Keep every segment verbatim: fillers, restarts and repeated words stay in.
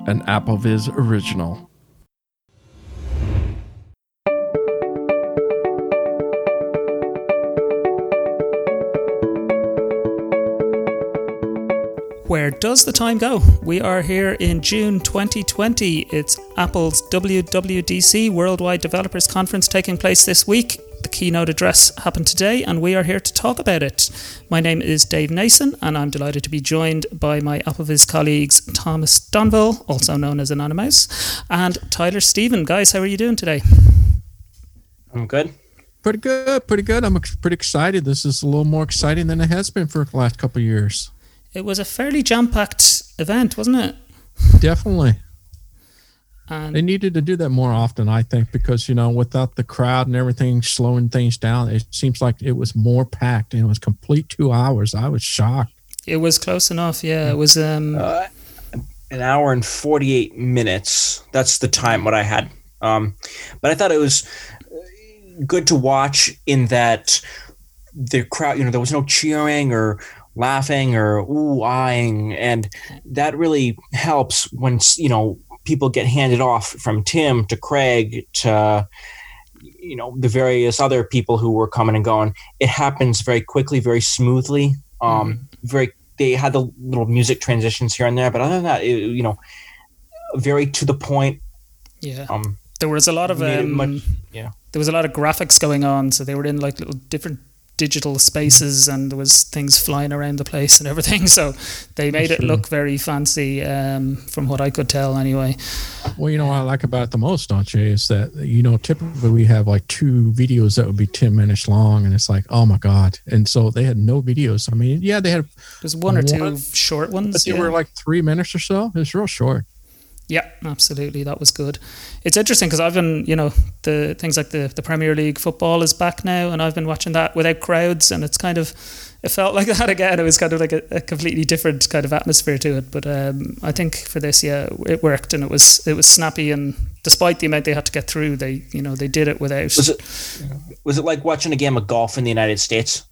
an AppleVis original. Where does the time go? We are here in June twenty twenty. It's Apple's W W D C, Worldwide Developers Conference, taking place this week. The keynote address happened today, and we are here to talk about it. My name is Dave Nason, and I'm delighted to be joined by my AppleVis colleagues Thomas Donville, also known as Anonymous, and Tyler Stephen. Guys, how are you doing today? I'm good. Pretty good, pretty good. I'm pretty excited. This is a little more exciting than it has been for the last couple of years. It was a fairly jam-packed event, wasn't it? Definitely. And they needed to do that more often, I think, because, you know, without the crowd and everything slowing things down, it seems like it was more packed, and it was complete two hours. I was shocked. It was close enough, yeah. It was um, uh, an hour and forty-eight minutes. That's the time what I had. Um, but I thought it was good to watch in that the crowd, you know, there was no cheering or laughing or ooh-eyeing, and that really helps when, you know, people get handed off from Tim to Craig to, you know, the various other people who were coming and going. It happens very quickly, very smoothly. Um, mm-hmm. Very, they had the little music transitions here and there, but other than that, it, you know, very to the point. Yeah. Um, there was a lot of um, much, yeah. There was a lot of graphics going on, so they were in like little different digital spaces, and there was things flying around the place and everything, so they made it look very fancy, um, from what I could tell anyway. Well, you know what I like about it the most, don't you, is that, you know, typically we have like two videos that would be ten minutes long, and it's like, oh my God. And so they had no videos. I mean, yeah, they had there's one or one, two short ones, but they yeah. were like three minutes or so. It was real short. Yeah, absolutely. That was good. It's interesting because I've been, you know, the things like the, the Premier League football is back now, and I've been watching that without crowds, and it's kind of, it felt like that again. It was kind of like a, a completely different kind of atmosphere to it. But um, I think for this, yeah, it worked, and it was it was snappy, and despite the amount they had to get through, they, you know, they did it without. Was it, was it like watching a game of golf in the United States?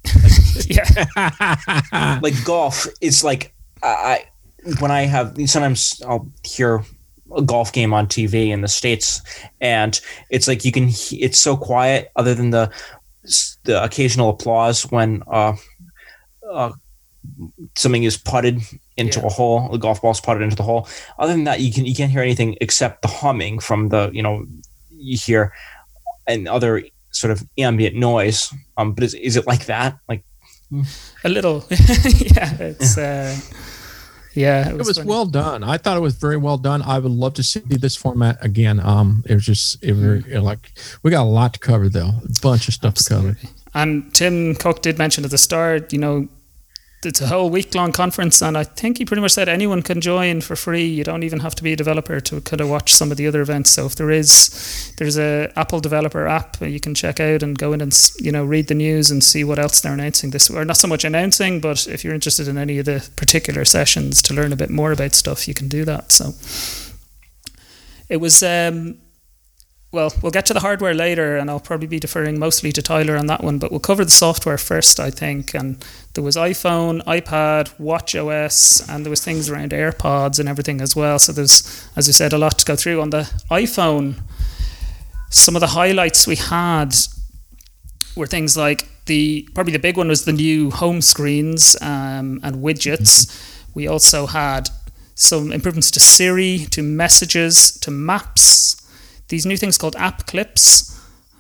Yeah. Like golf, it's like, I... when I have, sometimes I'll hear a golf game on T V in the States, and it's like you can, it's so quiet other than the the occasional applause when uh, uh, something is putted into yeah. a hole, the golf ball's putted into the hole. Other than that, you can you can't hear anything except the humming from the, you know, you hear and other sort of ambient noise. Um, but is is it like that? Like a little, yeah. It's. Uh, Yeah, it was, it was well done. I thought it was very well done. I would love to see this format again. Um, it was just it was mm. like we got a lot to cover though, a bunch of stuff Absolutely. to cover. And Tim Cook did mention at the start, you know, it's a whole week long conference, and I think he pretty much said anyone can join for free. You don't even have to be a developer to kind of watch some of the other events. So if there is, there's a Apple developer app you can check out and go in and, you know, read the news and see what else they're announcing this, or not so much announcing, but if you're interested in any of the particular sessions to learn a bit more about stuff, you can do that. So it was, um, well, we'll get to the hardware later, and I'll probably be deferring mostly to Tyler on that one, but we'll cover the software first, I think. And there was iPhone, iPad, watchOS, and there was things around AirPods and everything as well. So there's, as I said, a lot to go through. On the iPhone, some of the highlights we had were things like the, probably the big one was the new home screens um, and widgets. Mm-hmm. We also had some improvements to Siri, to messages, to maps. These new things called app clips.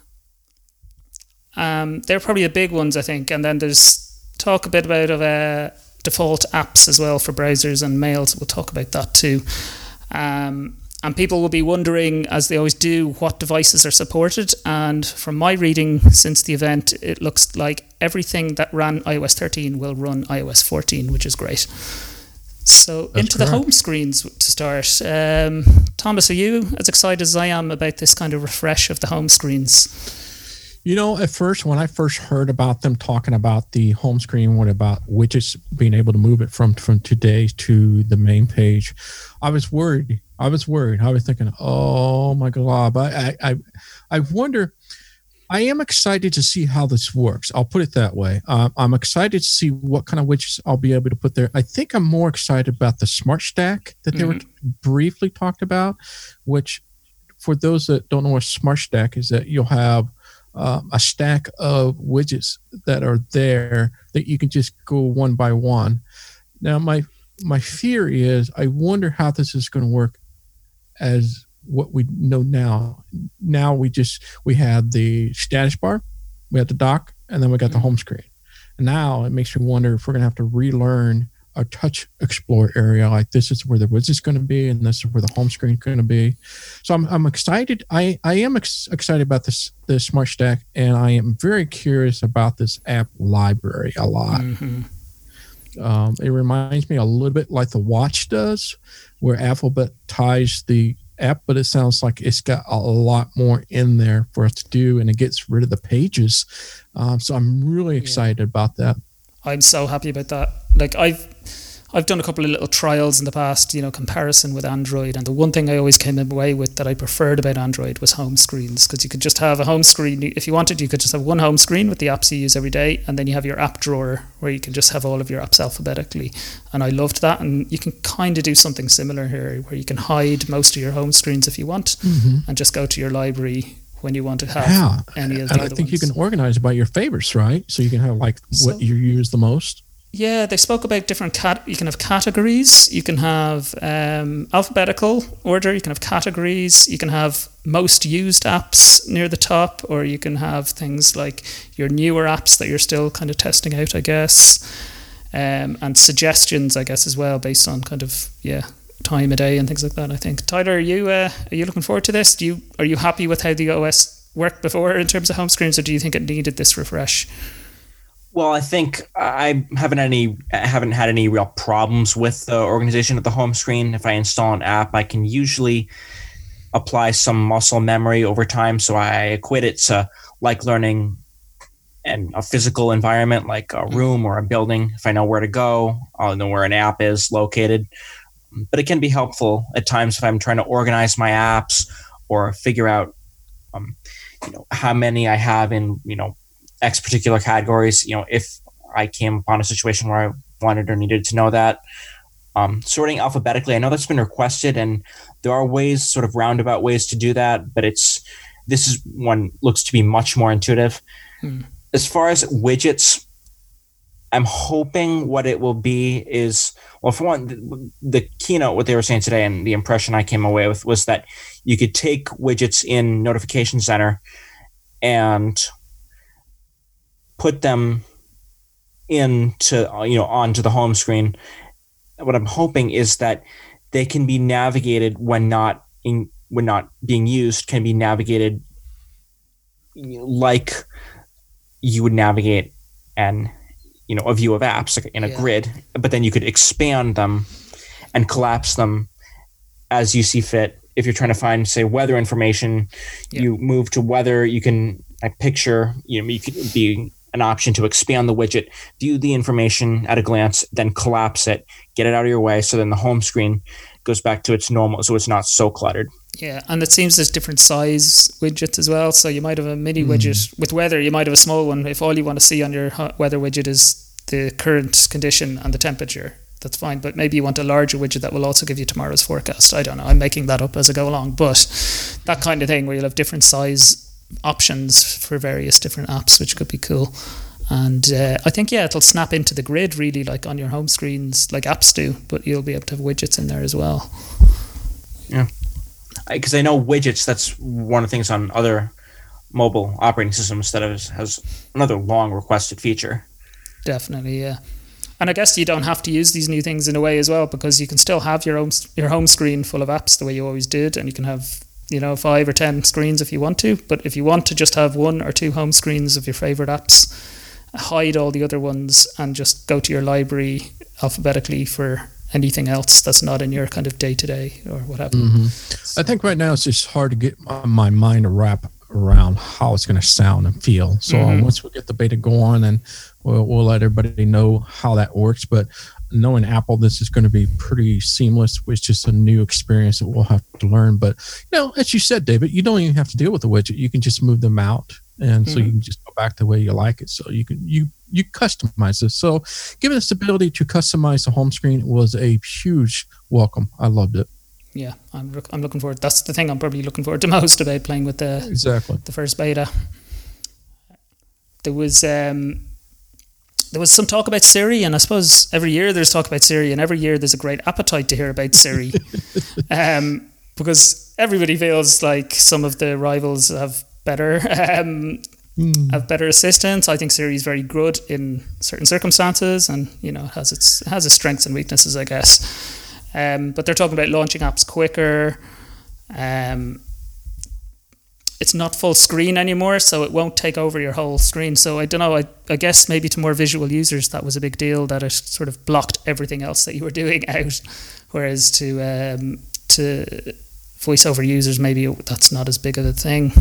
Um, they're probably the big ones, I think. And then there's talk a bit about of uh, default apps as well for browsers and mails. We'll talk about that too. Um, and people will be wondering, as they always do, what devices are supported. And from my reading since the event, it looks like everything that ran i O S thirteen will run i O S fourteen, which is great. So That's into correct. The home screens to start. Um, Thomas, are you as excited as I am about this kind of refresh of the home screens? You know, at first, when I first heard about them talking about the home screen, what about widgets being able to move it from, from today to the main page, I was worried. I was worried. I was thinking, oh my God. But I, I, I wonder, I am excited to see how this works. I'll put it that way. Uh, I'm excited to see what kind of widgets I'll be able to put there. I think I'm more excited about the Smart Stack that they mm-hmm. were briefly talked about, which for those that don't know what Smart Stack is, that you'll have uh, a stack of widgets that are there that you can just go one by one. Now, my my fear is I wonder how this is going to work as what we know now. Now we just, we had the status bar, we had the dock, and then we got mm-hmm. the home screen. And now it makes me wonder if we're going to have to relearn our touch explore area. Like this is where the widget's going to be, and this is where the home screen is going to be. So I'm I'm excited. I, I am ex- excited about this, this Smart Stack, and I am very curious about this app library a lot. Mm-hmm. Um, it reminds me a little bit like the Watch does, where Alphabet ties the app, but it sounds like it's got a lot more in there for us to do, and it gets rid of the pages. Um, so I'm really excited yeah. about that. I'm so happy about that. Like I've I've done a couple of little trials in the past, you know, comparison with Android, and the one thing I always came away with that I preferred about Android was home screens, because you could just have a home screen. If you wanted, you could just have one home screen with the apps you use every day, and then you have your app drawer where you can just have all of your apps alphabetically. And I loved that, and you can kind of do something similar here where you can hide most of your home screens if you want, mm-hmm. and just go to your library when you want to have yeah. any of the and other I think ones. You can organize by your favorites, right? So you can have like so, what you use the most. Yeah, they spoke about different cat. You can have categories. You can have um, alphabetical order. You can have categories. You can have most used apps near the top, or you can have things like your newer apps that you're still kind of testing out, I guess, um, and suggestions, I guess, as well, based on kind of yeah time of day and things like that. I think. Tyler, are you uh, are you looking forward to this? Do you are you happy with how the O S worked before in terms of home screens, or do you think it needed this refresh? Well, I think I haven't any haven't had any real problems with the organization of the home screen. If I install an app, I can usually apply some muscle memory over time. So I equate it to like learning in a physical environment, like a room or a building. If I know where to go, I'll know where an app is located. But it can be helpful at times if I'm trying to organize my apps or figure out, um, you know, how many I have in, you know, X particular categories, you know, if I came upon a situation where I wanted or needed to know that. Um, sorting alphabetically, I know that's been requested, and there are ways, sort of roundabout ways to do that, but it's this is one looks to be much more intuitive. Hmm. As far as widgets, I'm hoping what it will be is, well, for one, the, the keynote, what they were saying today, and the impression I came away with was that you could take widgets in Notification Center and put them into, you know, onto the home screen. What I'm hoping is that they can be navigated when not in, when not being used, can be navigated like you would navigate an, you know, a view of apps, like in a yeah. grid, but then you could expand them and collapse them as you see fit. If you're trying to find, say, weather information, yeah. you move to weather, you can I picture, you know, you could be an option to expand the widget, view the information at a glance, then collapse it, get it out of your way, so then the home screen goes back to its normal, so it's not so cluttered. Yeah, and it seems there's different size widgets as well. So you might have a mini mm. widget with weather, you might have a small one. If all you want to see on your weather widget is the current condition and the temperature, that's fine. But maybe you want a larger widget that will also give you tomorrow's forecast. I don't know, I'm making that up as I go along. But that kind of thing where you'll have different size options for various different apps, which could be cool. And uh, I think, yeah, it'll snap into the grid really, like on your home screens, like apps do, but you'll be able to have widgets in there as well. Yeah. Because I know widgets, that's one of the things on other mobile operating systems that has, has another long requested feature. Definitely, yeah. And I guess you don't have to use these new things in a way as well, because you can still have your own your home screen full of apps the way you always did, and you can have, you know, five or ten screens if you want to. But if you want to just have one or two home screens of your favorite apps, hide all the other ones and just go to your library alphabetically for anything else that's not in your kind of day-to-day or whatever. Mm-hmm. So, I think right now it's just hard to get my mind to wrap around how it's going to sound and feel. So mm-hmm. um, once we get the beta going, and we'll, we'll let everybody know how that works. But knowing Apple, this is going to be pretty seamless. It's just a new experience that we'll have to learn. But, you know, as you said, David, you don't even have to deal with the widget. You can just move them out and so Mhm. you can just go back the way you like it. So you can you you customize this. So giving us the ability to customize the home screen was a huge welcome. I loved it. Yeah, I'm look, I'm looking forward. That's the thing I'm probably looking forward to most about playing with the Exactly. the first beta. There was um, there was some talk about Siri, and I suppose every year there's talk about Siri, and every year there's a great appetite to hear about Siri, um, because everybody feels like some of the rivals have better um, Mm. have better assistance. I think Siri is very good in certain circumstances, and you know it has its it has its strengths and weaknesses, I guess. Um, but they're talking about launching apps quicker. Um, it's not full screen anymore, so it won't take over your whole screen. So I don't know. I, I guess maybe to more visual users that was a big deal, that it sort of blocked everything else that you were doing out. Whereas to um, to voiceover users, maybe that's not as big of a thing.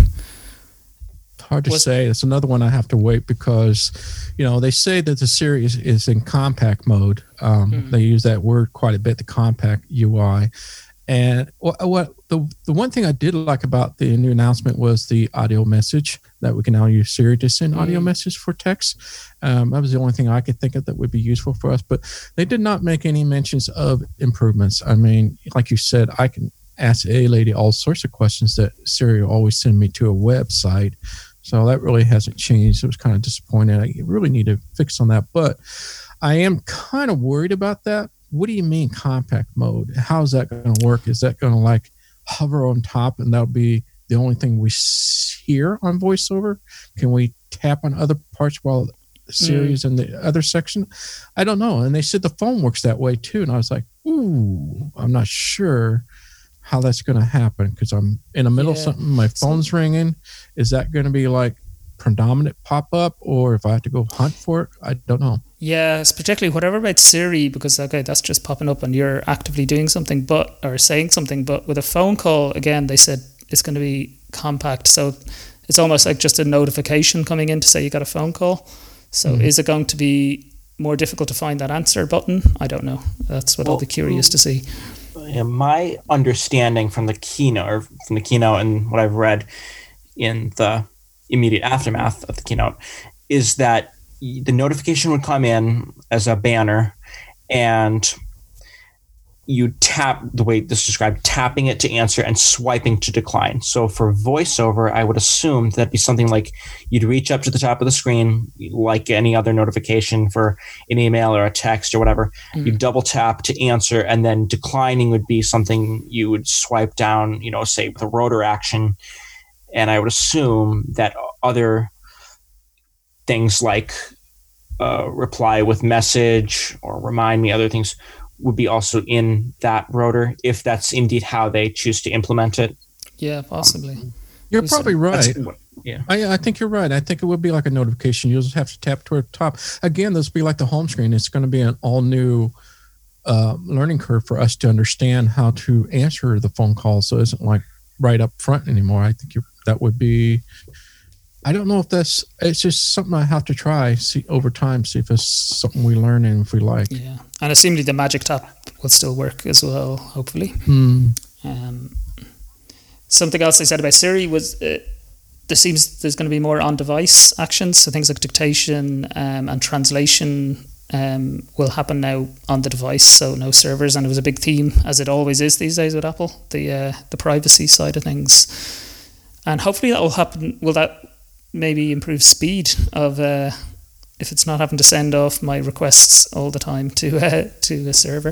Hard to Was- say. It's another one I have to wait because, you know, they say that the Siri is, is in compact mode. Um, Mhm. They use that word quite a bit, the compact U I. And what, what the the one thing I did like about the new announcement was the audio message, that we can now use Siri to send audio Mm. message for text. Um, that was the only thing I could think of that would be useful for us. But they did not make any mentions of improvements. I mean, like you said, I can ask a lady all sorts of questions that Siri will always send me to a website. So that really hasn't changed. It was kind of disappointing. I really need to fix on that. But I am kind of worried about that. What do you mean compact mode? How is that going to work? Is that going to like hover on top and that'll be the only thing we hear on VoiceOver? Can we tap on other parts while Siri is in the other section? I don't know. And they said the phone works that way too. And I was like, ooh, I'm not sure how that's going to happen because I'm in the middle Yeah. of something. My phone's ringing. Is that going to be like predominant pop up, or if I have to go hunt for it? I don't know. Yeah, it's particularly whatever about Siri, because okay, that's just popping up and you're actively doing something, but or saying something. But with a phone call, again, they said it's going to be compact, so it's almost like just a notification coming in to say you got a phone call. So Mhm. is it going to be more difficult to find that answer button? I don't know. That's what I'll be Well, curious to see. Yeah, my understanding from the keynote, or from the keynote, and what I've read in the immediate aftermath of the keynote, is that y- the notification would come in as a banner, and you tap the way this is described, tapping it to answer and swiping to decline. So for VoiceOver, I would assume that'd be something like you'd reach up to the top of the screen, like any other notification for an email or a text or whatever. Mm. You double tap to answer, and then declining would be something you would swipe down, you know, say with a rotor action. And I would assume that other things like uh, reply with message or remind me, other things would be also in that rotor, if that's indeed how they choose to implement it. Yeah, possibly. You're Who's- probably right. That's what- yeah. I, I think you're right. I think it would be like a notification. You'll just have to tap toward the top. Again, this will be like the home screen. It's going to be an all new uh, learning curve for us to understand how to answer the phone call. So it isn't like right up front anymore. I think you're, that would be. I don't know if that's. It's just something I have to try see over time. See if it's something we learn and if we like. Yeah, and assumably the Magic Tap will still work as well, hopefully. Hmm. Um, something else they said about Siri was uh, there seems there's going to be more on-device actions, so things like dictation um, and translation um, will happen now on the device, so no servers. And it was a big theme, as it always is these days with Apple, the uh, the privacy side of things. And hopefully that will happen. Will that maybe improve speed of uh, if it's not having to send off my requests all the time to uh, to a server?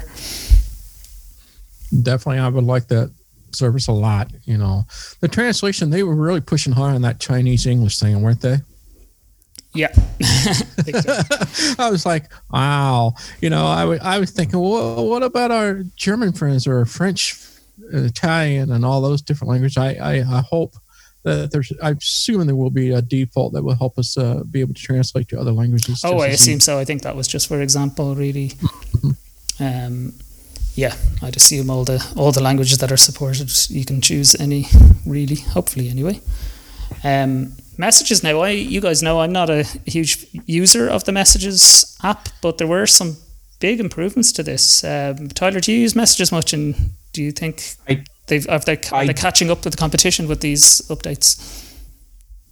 Definitely, I would like that service a lot. You know, the translation, they were really pushing hard on that Chinese English thing, weren't they? Yeah. I think so. I was like, wow. You know, I wa- I was thinking, well, what about our German friends or French, uh, Italian, and all those different languages? I, I, I hope that there's, I'm assuming there will be a default that will help us uh, be able to translate to other languages. Oh, just I as assume easy. so. I think that was just for example, really. Um, yeah, I'd assume all the all the languages that are supported, you can choose any, really, hopefully anyway. Um, messages now, I you guys know I'm not a huge user of the Messages app, but there were some big improvements to this. Um, Tyler, do you use Messages much, and do you think I- they've are they, are I- they catching up with the competition with these updates?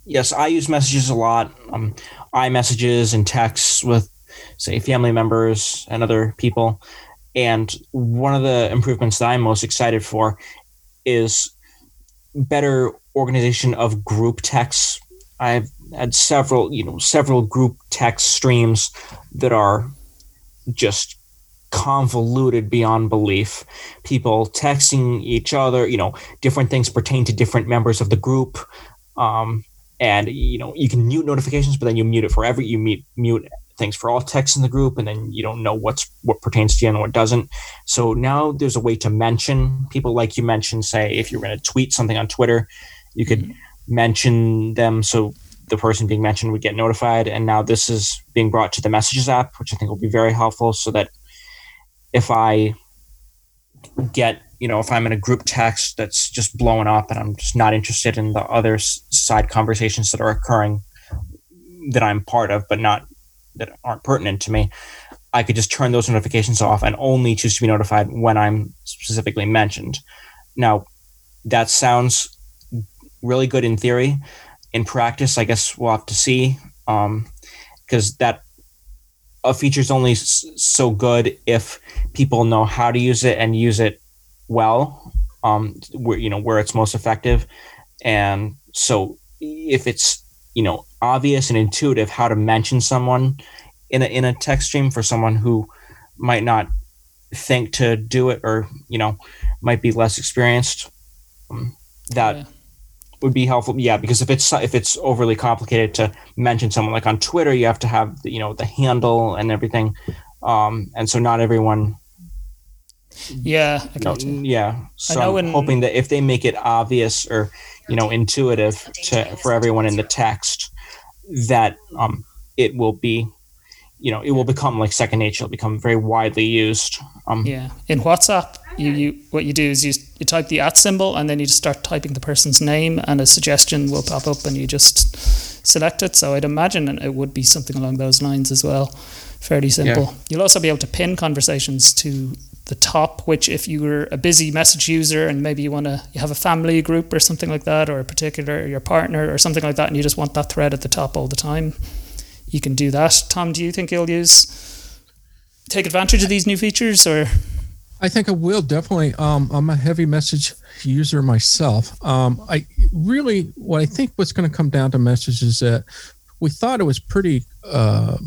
yes, I use messages a lot. Um, iMessages and texts with, say, family members and other people. And one of the improvements that I'm most excited for is better organization of group texts. I've had several, you know, several group text streams that are just convoluted beyond belief. People texting each other, you know, different things pertain to different members of the group. Um, and, you know, you can mute notifications, but then you mute it for every, you mute, mute things for all texts in the group, and then you don't know what's what pertains to you and what doesn't. So now there's a way to mention people, like you mentioned, say, if you're going to tweet something on Twitter, you could mention them so the person being mentioned would get notified. And now this is being brought to the Messages app, which I think will be very helpful, so that if I get, you know, if I'm in a group text that's just blowing up and I'm just not interested in the other side conversations that are occurring that I'm part of, but not that aren't pertinent to me, I could just turn those notifications off and only choose to be notified when I'm specifically mentioned. Now, that sounds really good in theory. In practice, I guess we'll have to see, um, because that a feature is only s- so good if people know how to use it and use it well, um, where, you know, where it's most effective. And so if it's, you know, obvious and intuitive how to mention someone in a, in a text stream for someone who might not think to do it, or, you know, might be less experienced, um, that yeah. would be helpful. Yeah, because if it's if it's overly complicated to mention someone, like on Twitter, you have to have the, you know, the handle and everything, um, and so not everyone. Yeah, I you know, you. yeah. So I'm when, hoping that if they make it obvious or, you know, intuitive to for everyone in the text, that um, it will be, you know, it will become like second nature. It'll become very widely used. Um, yeah. In WhatsApp, you, you what you do is you you type the at symbol and then you just start typing the person's name, and a suggestion will pop up and you just select it. So I'd imagine it would be something along those lines as well. Fairly simple. Yeah. You'll also be able to pin conversations to the top, which if you were a busy message user and maybe you want to you have a family group or something like that, or a particular your partner or something like that, and you just want that thread at the top all the time, you can do that. Tom, do you think you'll use take advantage of these new features? Or I think I will, definitely. Um, I'm a heavy message user myself. Um, I really, what I think what's going to come down to messages is that we thought it was pretty, uh,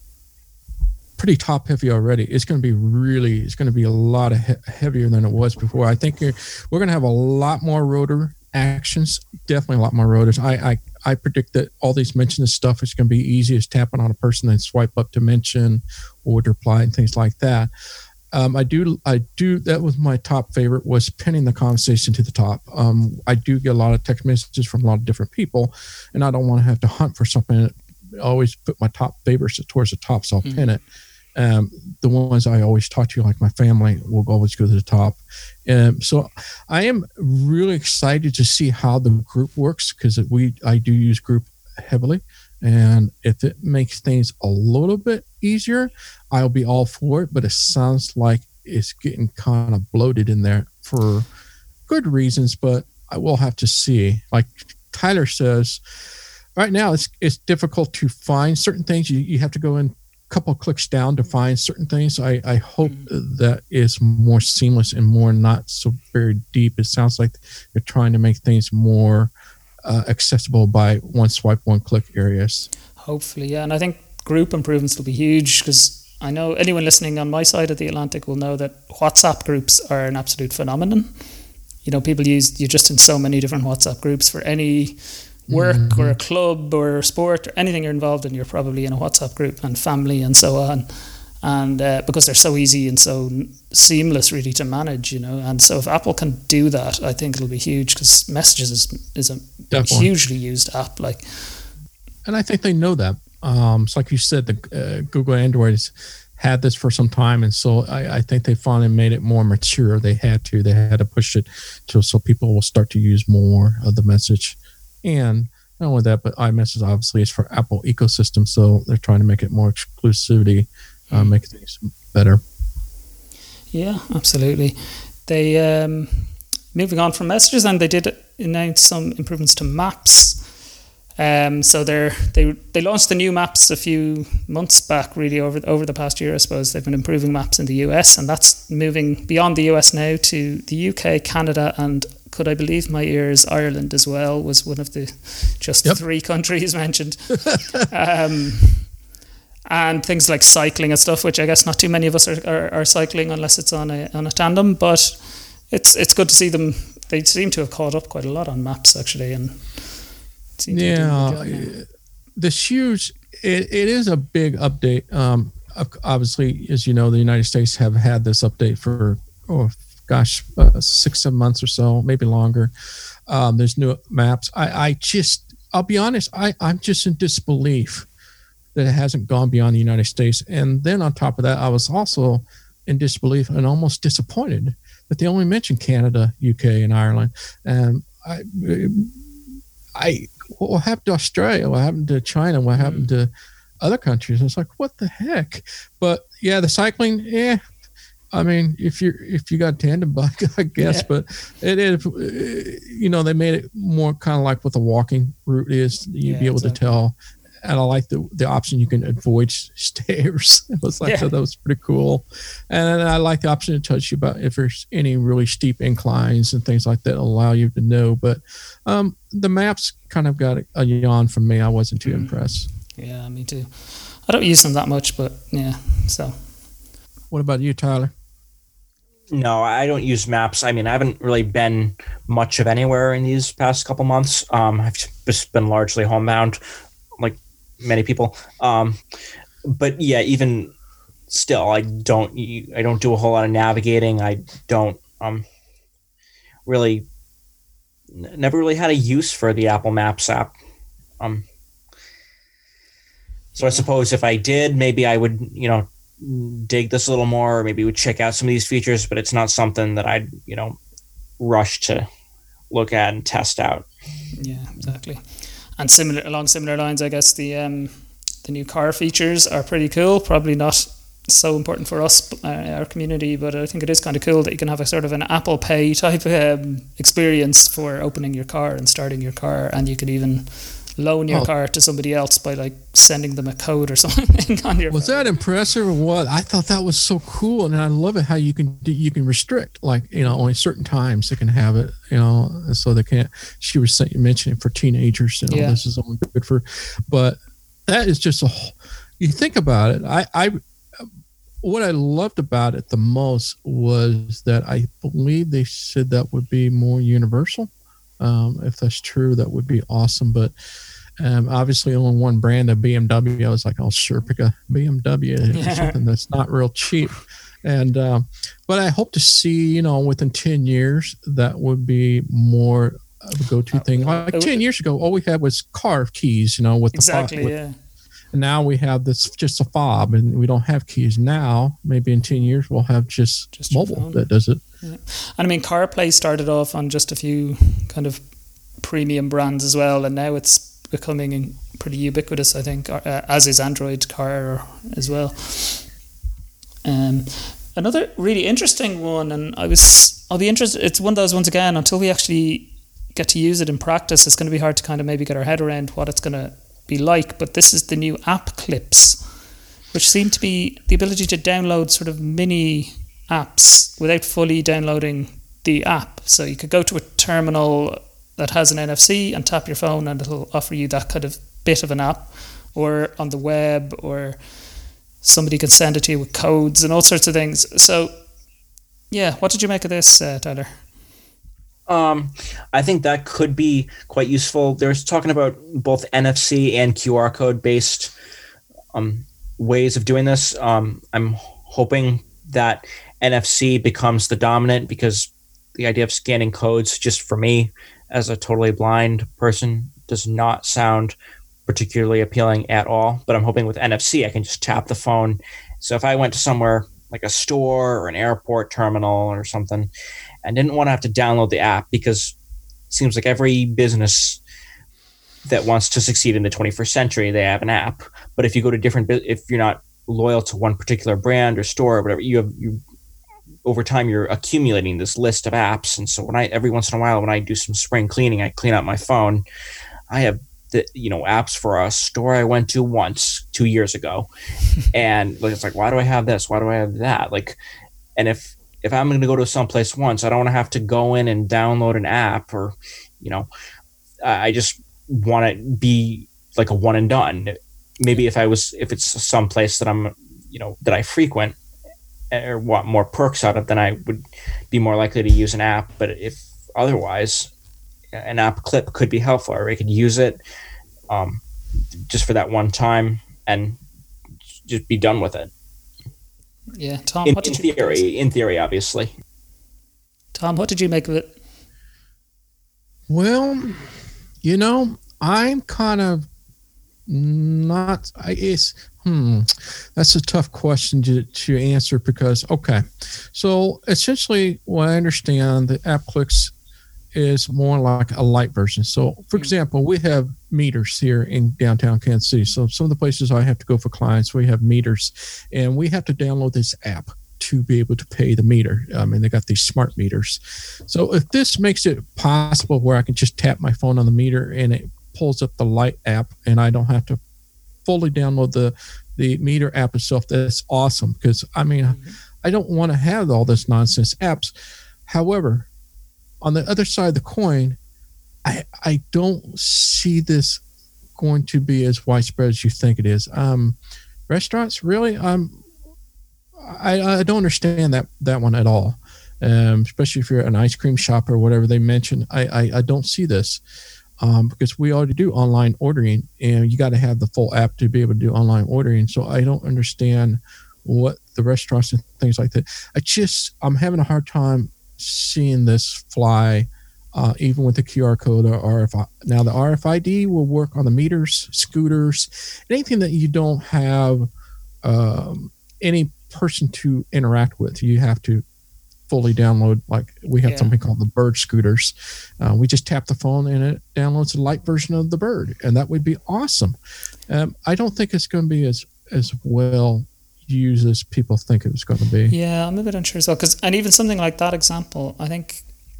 pretty top heavy already. It's going to be really, it's going to be a lot of he- heavier than it was before. I think we're going to have a lot more rotor actions, definitely a lot more rotors. I, I, I predict that all these mention stuff is going to be easy as tapping on a person and swipe up to mention or to reply and things like that. Um, I do, I do. That was my top favorite, was pinning the conversation to the top. Um, I do get a lot of text messages from a lot of different people, and I don't want to have to hunt for something. I always put my top favorites towards the top, so I'll mm-hmm. pin it. Um, the ones I always talk to, like my family, will always go to the top. Um, so I am really excited to see how the group works, because we, I do use group heavily. And if it makes things a little bit easier, I'll be all for it. But it sounds like it's getting kind of bloated in there for good reasons, but I will have to see. Like Tyler says, right now it's it's difficult to find certain things. You, you have to go in a couple of clicks down to find certain things. I, I hope mm-hmm. that is more seamless and more not so very deep. It sounds like they're trying to make things more Uh, accessible by one swipe, one click areas. Hopefully, yeah. And I think group improvements will be huge, because I know anyone listening on my side of the Atlantic will know that WhatsApp groups are an absolute phenomenon. You know, people use, you're just in so many different WhatsApp groups for any work mm-hmm. or a club or sport or anything you're involved in, you're probably in a WhatsApp group, and family and so on. And uh, because they're so easy and so seamless really to manage, you know. And so if Apple can do that, I think it'll be huge, because Messages is, is a Definitely. hugely used app. Like, and I think they know that. Um, it's like you said, the uh, Google Android has had this for some time, and so I, I think they finally made it more mature. They had to. They had to push it to so people will start to use more of the message. And not only that, but iMessage obviously is for Apple ecosystem, so they're trying to make it more exclusivity. Uh, make things better. Yeah, absolutely. They um, moving on from Messages, and they did announce some improvements to Maps. Um, so they're they they launched the new maps a few months back. Really over over the past year, I suppose they've been improving maps in the U S, and that's moving beyond the U S now to the U K, Canada, and could I believe my ears, Ireland as well was one of the just yep. three countries mentioned. um, and things like cycling and stuff, which I guess not too many of us are, are, are cycling unless it's on a on a tandem, but it's it's good to see them. They seem to have caught up quite a lot on maps actually, and yeah, this huge. It, it is a big update. Um, obviously, as you know, the United States have had this update for oh gosh, uh, six seven months or so, maybe longer. Um, there's new maps. I, I just, I'll be honest. I I'm just in disbelief that it hasn't gone beyond the United States. And then on top of that, I was also in disbelief and almost disappointed that they only mentioned Canada, U K, and Ireland. And I, I, what happened to Australia? What happened to China? What happened to other countries? I was like, what the heck? But yeah, the cycling, yeah. I mean, if you if you got a tandem bike, I guess, yeah. But it is, you know, they made it more kind of like what the walking route is. You'd yeah, be able exactly. to tell. And I like the the option you can avoid stairs. It was like yeah. so that was pretty cool. And I like the option to touch you about if there's any really steep inclines and things like that allow you to know. But um, the maps kind of got a, a yawn from me. I wasn't too mm. impressed. Yeah, me too. I don't use them that much, but yeah. So, what about you, Tyler? No, I don't use maps. I mean, I haven't really been much of anywhere in these past couple months. Um, I've just been largely homebound, like many people. Um, but yeah, even still, I don't. I don't do a whole lot of navigating. I don't um, really, never really had a use for the Apple Maps app. Um, so I suppose if I did, maybe I would, you know, dig this a little more, or maybe would check out some of these features. But it's not something that I'd, you know, rush to look at and test out. Yeah, exactly. And similar along similar lines, I guess the um, the new car features are pretty cool. Probably not so important for us, uh, our community, but I think it is kind of cool that you can have a sort of an Apple Pay type um, experience for opening your car and starting your car, and you can even loan your oh. car to somebody else by like sending them a code or something on your was phone. That impressive or what? I thought that was so cool, and I love it how you can you can restrict, like, you know, only certain times they can have it, you know, so they can't. She was saying, mentioning for teenagers, you know, yeah. This is only good for, but that is just a. You think about it, I I what I loved about it the most was that I believe they said that would be more universal. Um, if that's true, that would be awesome. But um, obviously, only one brand of B M W. I was like, "I'll sure pick a B M W, yeah. something that's not real cheap." And uh, but I hope to see, you know, within ten years, that would be more of a go-to thing. Like ten years ago, all we had was car keys, you know, with the exactly, fob, with, yeah. And now we have this just a fob, and we don't have keys now. Maybe in ten years, we'll have just, just mobile that does it. Yeah. And I mean, CarPlay started off on just a few kind of premium brands as well, and now it's becoming pretty ubiquitous, I think, uh, as is Android Car as well. Um, another really interesting one, and I was, I'll be interested, it's one of those ones again, until we actually get to use it in practice, it's going to be hard to kind of maybe get our head around what it's going to be like, but this is the new app clips, which seem to be the ability to download sort of mini apps without fully downloading the app. So you could go to a terminal that has an N F C and tap your phone, and it'll offer you that kind of bit of an app, or on the web, or somebody can send it to you with codes and all sorts of things. So yeah, what did you make of this, uh, Tyler? Um, I think that could be quite useful. There's talking about both N F C and Q R code based um, ways of doing this. Um, I'm hoping that N F C becomes the dominant, because the idea of scanning codes, just for me as a totally blind person, does not sound particularly appealing at all. But I'm hoping with N F C, I can just tap the phone. So if I went to somewhere like a store or an airport terminal or something, and didn't want to have to download the app, because it seems like every business that wants to succeed in the twenty-first century, they have an app. But if you go to different, if you're not loyal to one particular brand or store or whatever, you have, you, over time, you're accumulating this list of apps. And so when I, every once in a while, when I do some spring cleaning, I clean out my phone, I have the you know apps for a store I went to once two years ago, and like, it's like, why do I have this? Why do I have that? Like, and if if I'm going to go to someplace once, I don't want to have to go in and download an app, or you know, I just want to be like a one and done. Maybe if I was if it's someplace that I'm you know that I frequent or want more perks out of, then I would be more likely to use an app. But if otherwise, an app clip could be helpful, or I could use it um, just for that one time and just be done with it. Yeah, Tom. In, what did in you theory, in theory, obviously. Tom, what did you make of it? Well, you know, I'm kind of not. I guess. Hmm, that's a tough question to, to answer because, okay, so essentially what I understand, the AppClicks is more like a light version. So, for example, we have meters here in downtown Kansas City. So some of the places I have to go for clients, we have meters, and we have to download this app to be able to pay the meter. I mean, they got these smart meters. So if this makes it possible where I can just tap my phone on the meter and it pulls up the light app and I don't have to fully download the the meter app itself, that's awesome, because I mean mm-hmm. I don't want to have all this nonsense apps. However, on the other side of the coin, I I don't see this going to be as widespread as you think it is. Um, restaurants, really, um, I I don't understand that that one at all. Um, especially if you're an ice cream shop or whatever they mentioned, I I, I don't see this. Um, because we already do online ordering, and you got to have the full app to be able to do online ordering. So I don't understand what the restaurants and things like that. I just I'm having a hard time seeing this fly, uh, even with the Q R code or R F I. Now the R F I D will work on the meters, scooters, anything that you don't have um, any person to interact with. You have to fully download, like we have yeah. something called the Bird scooters. Uh, we just tap the phone and it downloads a light version of the Bird, and that would be awesome. Um, I don't think it's going to be as as well used as people think it was going to be. Yeah, I'm a bit unsure as well, because and even something like that example, I think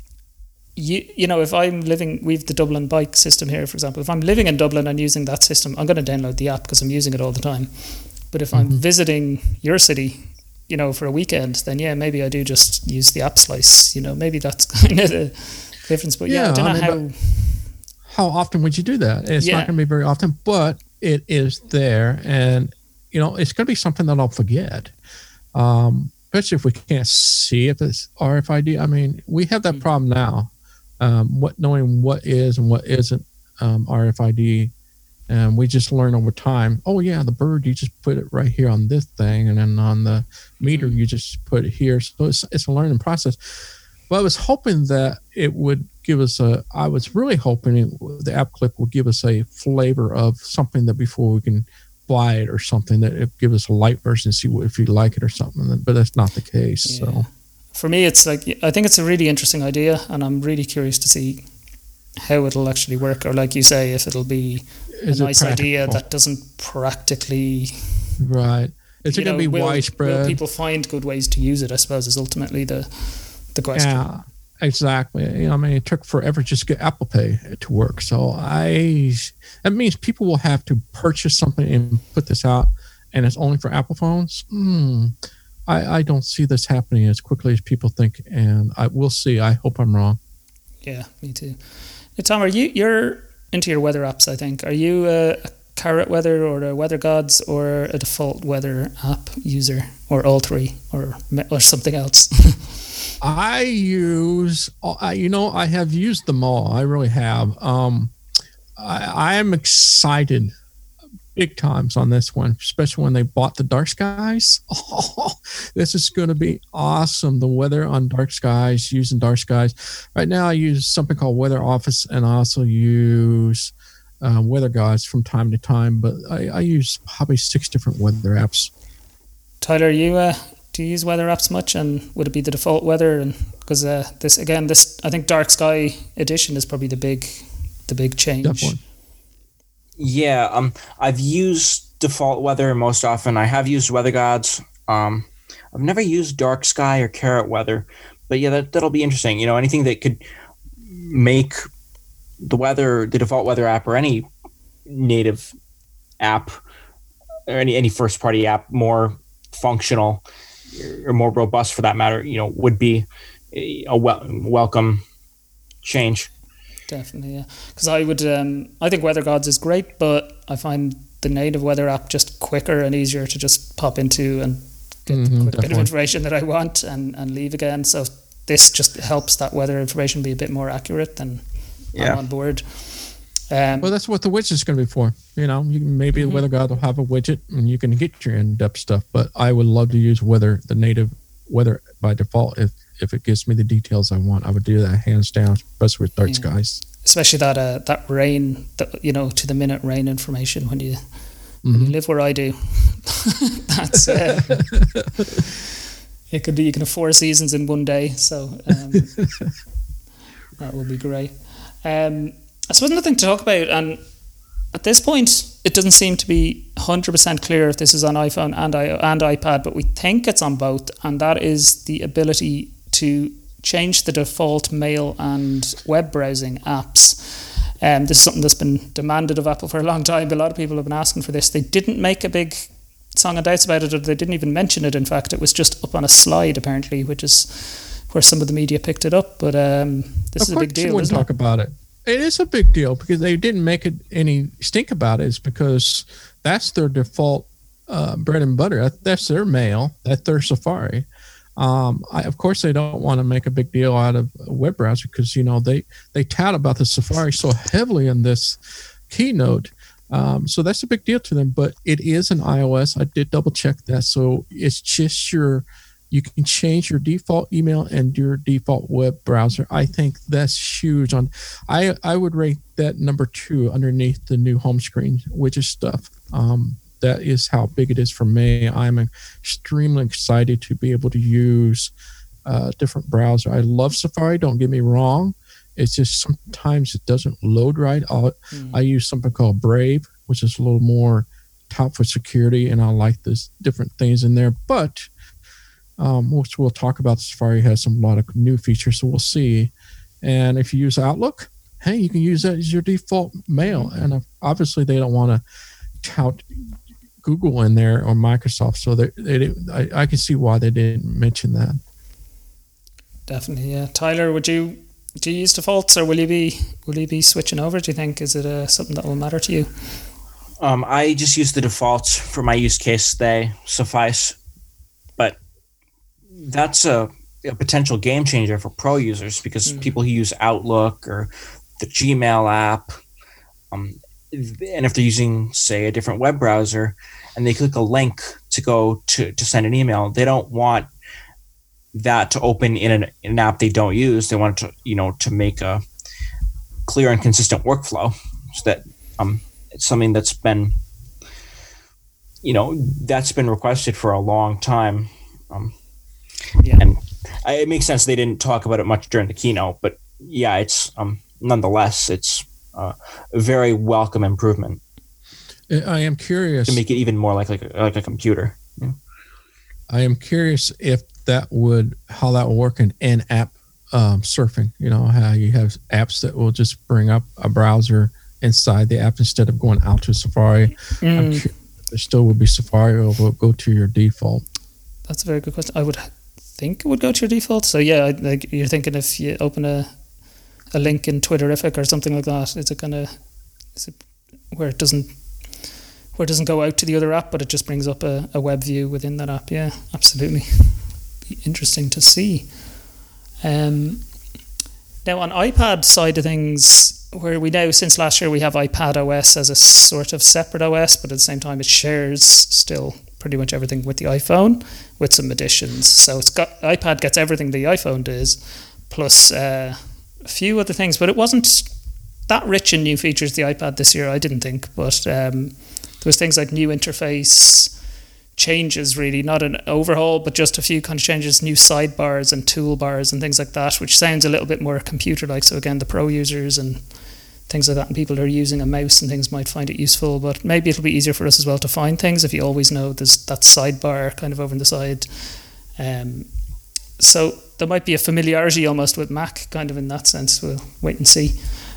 you you know if I'm living, we've the Dublin bike system here, for example. If I'm living in Dublin and using that system, I'm going to download the app because I'm using it all the time. But if I'm mm-hmm. visiting your city, you know, for a weekend, then yeah, maybe I do just use the app slice. You know, maybe that's kind of the difference. But yeah, yeah I don't know I mean, how. How often would you do that? It's yeah. not going to be very often, but it is there, and you know, it's going to be something that I'll forget. Um, especially if we can't see if it's R F I D. I mean, we have that mm-hmm. problem now. Um, what knowing what is and what isn't um, R F I D. And we just learn over time, oh, yeah, the Bird, you just put it right here on this thing. And then on the meter, you just put it here. So it's, it's a learning process. But I was hoping that it would give us a, I was really hoping it, the AppClick would give us a flavor of something that before we can buy it or something, that it give us a light version and see what, if you like it or something. But that's not the case. Yeah. So for me, it's like, I think it's a really interesting idea. And I'm really curious to see how it'll actually work, or like you say, if it'll be Is a nice practical? idea that doesn't practically right. Is it going to be will, widespread? Will people find good ways to use it? I suppose is ultimately the the question. Yeah, exactly. You know, I mean, it took forever just to get Apple Pay to work. So I that means people will have to purchase something and put this out, and it's only for Apple phones. Hmm. I I don't see this happening as quickly as people think, and I will see. I hope I'm wrong. Yeah, me too. Hey, Tom, are you you're into your weather apps? I think. Are you a, a Carrot Weather or a Weather Gods or a default weather app user, or all three, or or something else? I use, I, you know, I have used them all. I really have. Um, I, I am excited big times on this one, especially when they bought the Dark Skies. Oh, this is going to be awesome. The weather on Dark Skies, using Dark Skies. Right now I use something called Weather Office, and I also use uh, Weather Gods from time to time, but I, I use probably six different weather apps. Tyler, you uh, do you use weather apps much, and would it be the default weather? And because uh, this again, this I think Dark Sky Edition is probably the big, the big change. Definitely. Yeah, um, I've used default weather most often. I have used Weather Gods. Um, I've never used Dark Sky or Carrot Weather, but yeah, that that'll be interesting. You know, anything that could make the weather, the default weather app, or any native app or any any first party app more functional or more robust for that matter, you know, would be a, a wel- welcome change. Definitely, yeah. Because I would, um, I think Weather Gods is great, but I find the native weather app just quicker and easier to just pop into and get Mm-hmm, the quick bit of definitely. information that I want and, and leave again. So this just helps that weather information be a bit more accurate, then Yeah. I'm on board. Um, Well, that's what the widget's going to be for. You know, you can, maybe Mhm. the Weather God will have a widget and you can get your in-depth stuff. But I would love to use weather, the native weather by default. If if it gives me the details I want, I would do that hands down, especially with dark Yeah. skies. especially that uh, that rain, that, you know, to the minute rain information when you, when Mm-hmm. you live where I do. That's uh, it could be, you can have four seasons in one day, so um, that would be great. Um, I suppose nothing to talk about, and at this point, it doesn't seem to be one hundred percent clear if this is on iPhone and I, and iPad, but we think it's on both, and that is the ability to change the default mail and web browsing apps. Um, this is something that's been demanded of Apple for a long time. A lot of people have been asking for this. They didn't make a big song and dance about it, or they didn't even mention it. In fact, it was just up on a slide, apparently, which is where some of the media picked it up. But um, this Of is a course big you deal, wouldn't isn't talk it? about it. It is a big deal because they didn't make it any stink about it. It's because that's their default uh, bread and butter. That- That's their mail. That's their Safari. Um, I, of course, they don't want to make a big deal out of a web browser because, you know, they, they tout about the Safari so heavily in this keynote. Um, so that's a big deal to them, but it is an iOS. I did double check that. So it's just your, you can change your default email and your default web browser. I think that's huge. On, I I would rate that number two underneath the new home screen widget stuff. Um, that is how big it is for me. I'm extremely excited to be able to use a different browser. I love Safari. Don't get me wrong. It's just sometimes it doesn't load right. I'll, Mm. I use something called Brave, which is a little more top for security, and I like this different things in there. But um, which we'll talk about, Safari has some lot of new features, so we'll see. And if you use Outlook, hey, you can use that as your default mail. And uh, obviously, they don't want to tout Google in there or Microsoft, so they, they didn't- I, I can see why they didn't mention that. Definitely, yeah. Tyler, would you do you use defaults, or will you be will you be switching over? Do you think, is it uh, something that will matter to you? Um, I just use the defaults for my use case. They suffice. But that's a, a potential game changer for pro users because Mm. people who use Outlook or the Gmail app, um, and if they're using, say, a different web browser and they click a link to go to, to send an email, they don't want that to open in an, in an app they don't use. They want it to, you know, to make a clear and consistent workflow. So that um, it's something that's been, you know, that's been requested for a long time. Um, Yeah. and I, it makes sense they didn't talk about it much during the keynote, but yeah, it's um, nonetheless, it's uh, a very welcome improvement I am curious. to make it even more like like a, like a computer. Yeah. I am curious if that would how that would work in in-app um, surfing. You know how you have apps that will just bring up a browser inside the app instead of going out to Safari. I'm Mm, curious if there still would be Safari, or will it go to your default? that's a very good question. I would think it would go to your default. So yeah, I- like you're thinking if you open a a link in Twitterific or something like that, is it gonna is it where it doesn't where it doesn't go out to the other app, but it just brings up a, a web view within that app? Yeah, absolutely. Be interesting to see. Um, now on iPad side of things, where we now since last year we have iPad O S as a sort of separate O S, but at the same time it shares still pretty much everything with the iPhone with some additions. So it's got iPad gets everything the iPhone does, plus uh, a few other things, but it wasn't that rich in new features, the iPad this year, I didn't think. But um, there was things like new interface changes, really, not an overhaul, but just a few kind of changes, new sidebars and toolbars and things like that, which sounds a little bit more computer-like. So again, the pro users and things like that, and people who are using a mouse and things might find it useful, but maybe it'll be easier for us as well to find things if you always know there's that sidebar kind of over on the side. Um, so there might be a familiarity almost with Mac, kind of in that sense. We'll wait and see.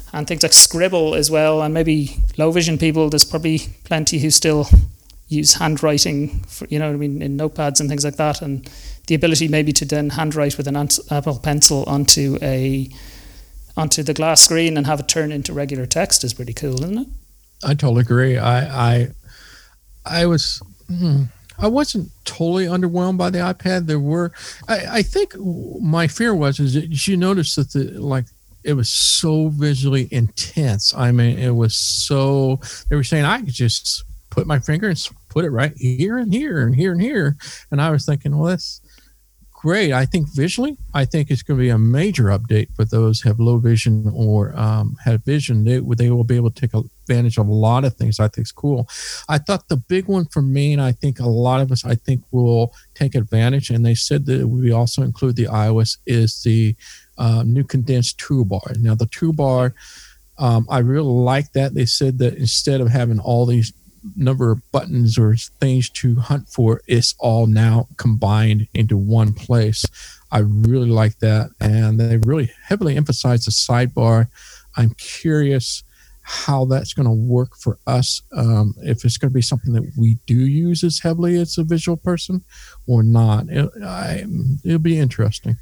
and things like Scribble as well, and maybe low vision people. There's probably plenty who still use handwriting, for, you know what I mean, in notepads and things like that, and the ability maybe to then handwrite with an Apple Pencil onto a onto the glass screen and have it turn into regular text is pretty cool, isn't it? I totally agree. I I, I was hmm, I wasn't totally underwhelmed by the iPad. There were, I, I think my fear was is that you notice that the like it was so visually intense. I mean, it was so. They were saying I could just put my finger and put it right here and here and here and here, and I was thinking, well, that's great. I think visually, I think it's going to be a major update for those who have low vision or um, have vision. They, they will be able to take advantage of a lot of things. I think it's cool. I thought the big one for me, and I think a lot of us, I think, will take advantage, and they said that we also include the iOS, is the uh, new condensed toolbar. Now, the toolbar, um, I really like that. They said that instead of having all these number of buttons or things to hunt for, it's all now combined into one place. I really like that, and they really heavily emphasize the sidebar. I'm curious how that's going to work for us, um, if it's going to be something that we do use as heavily as a visual person or not. It, I, it'll be interesting.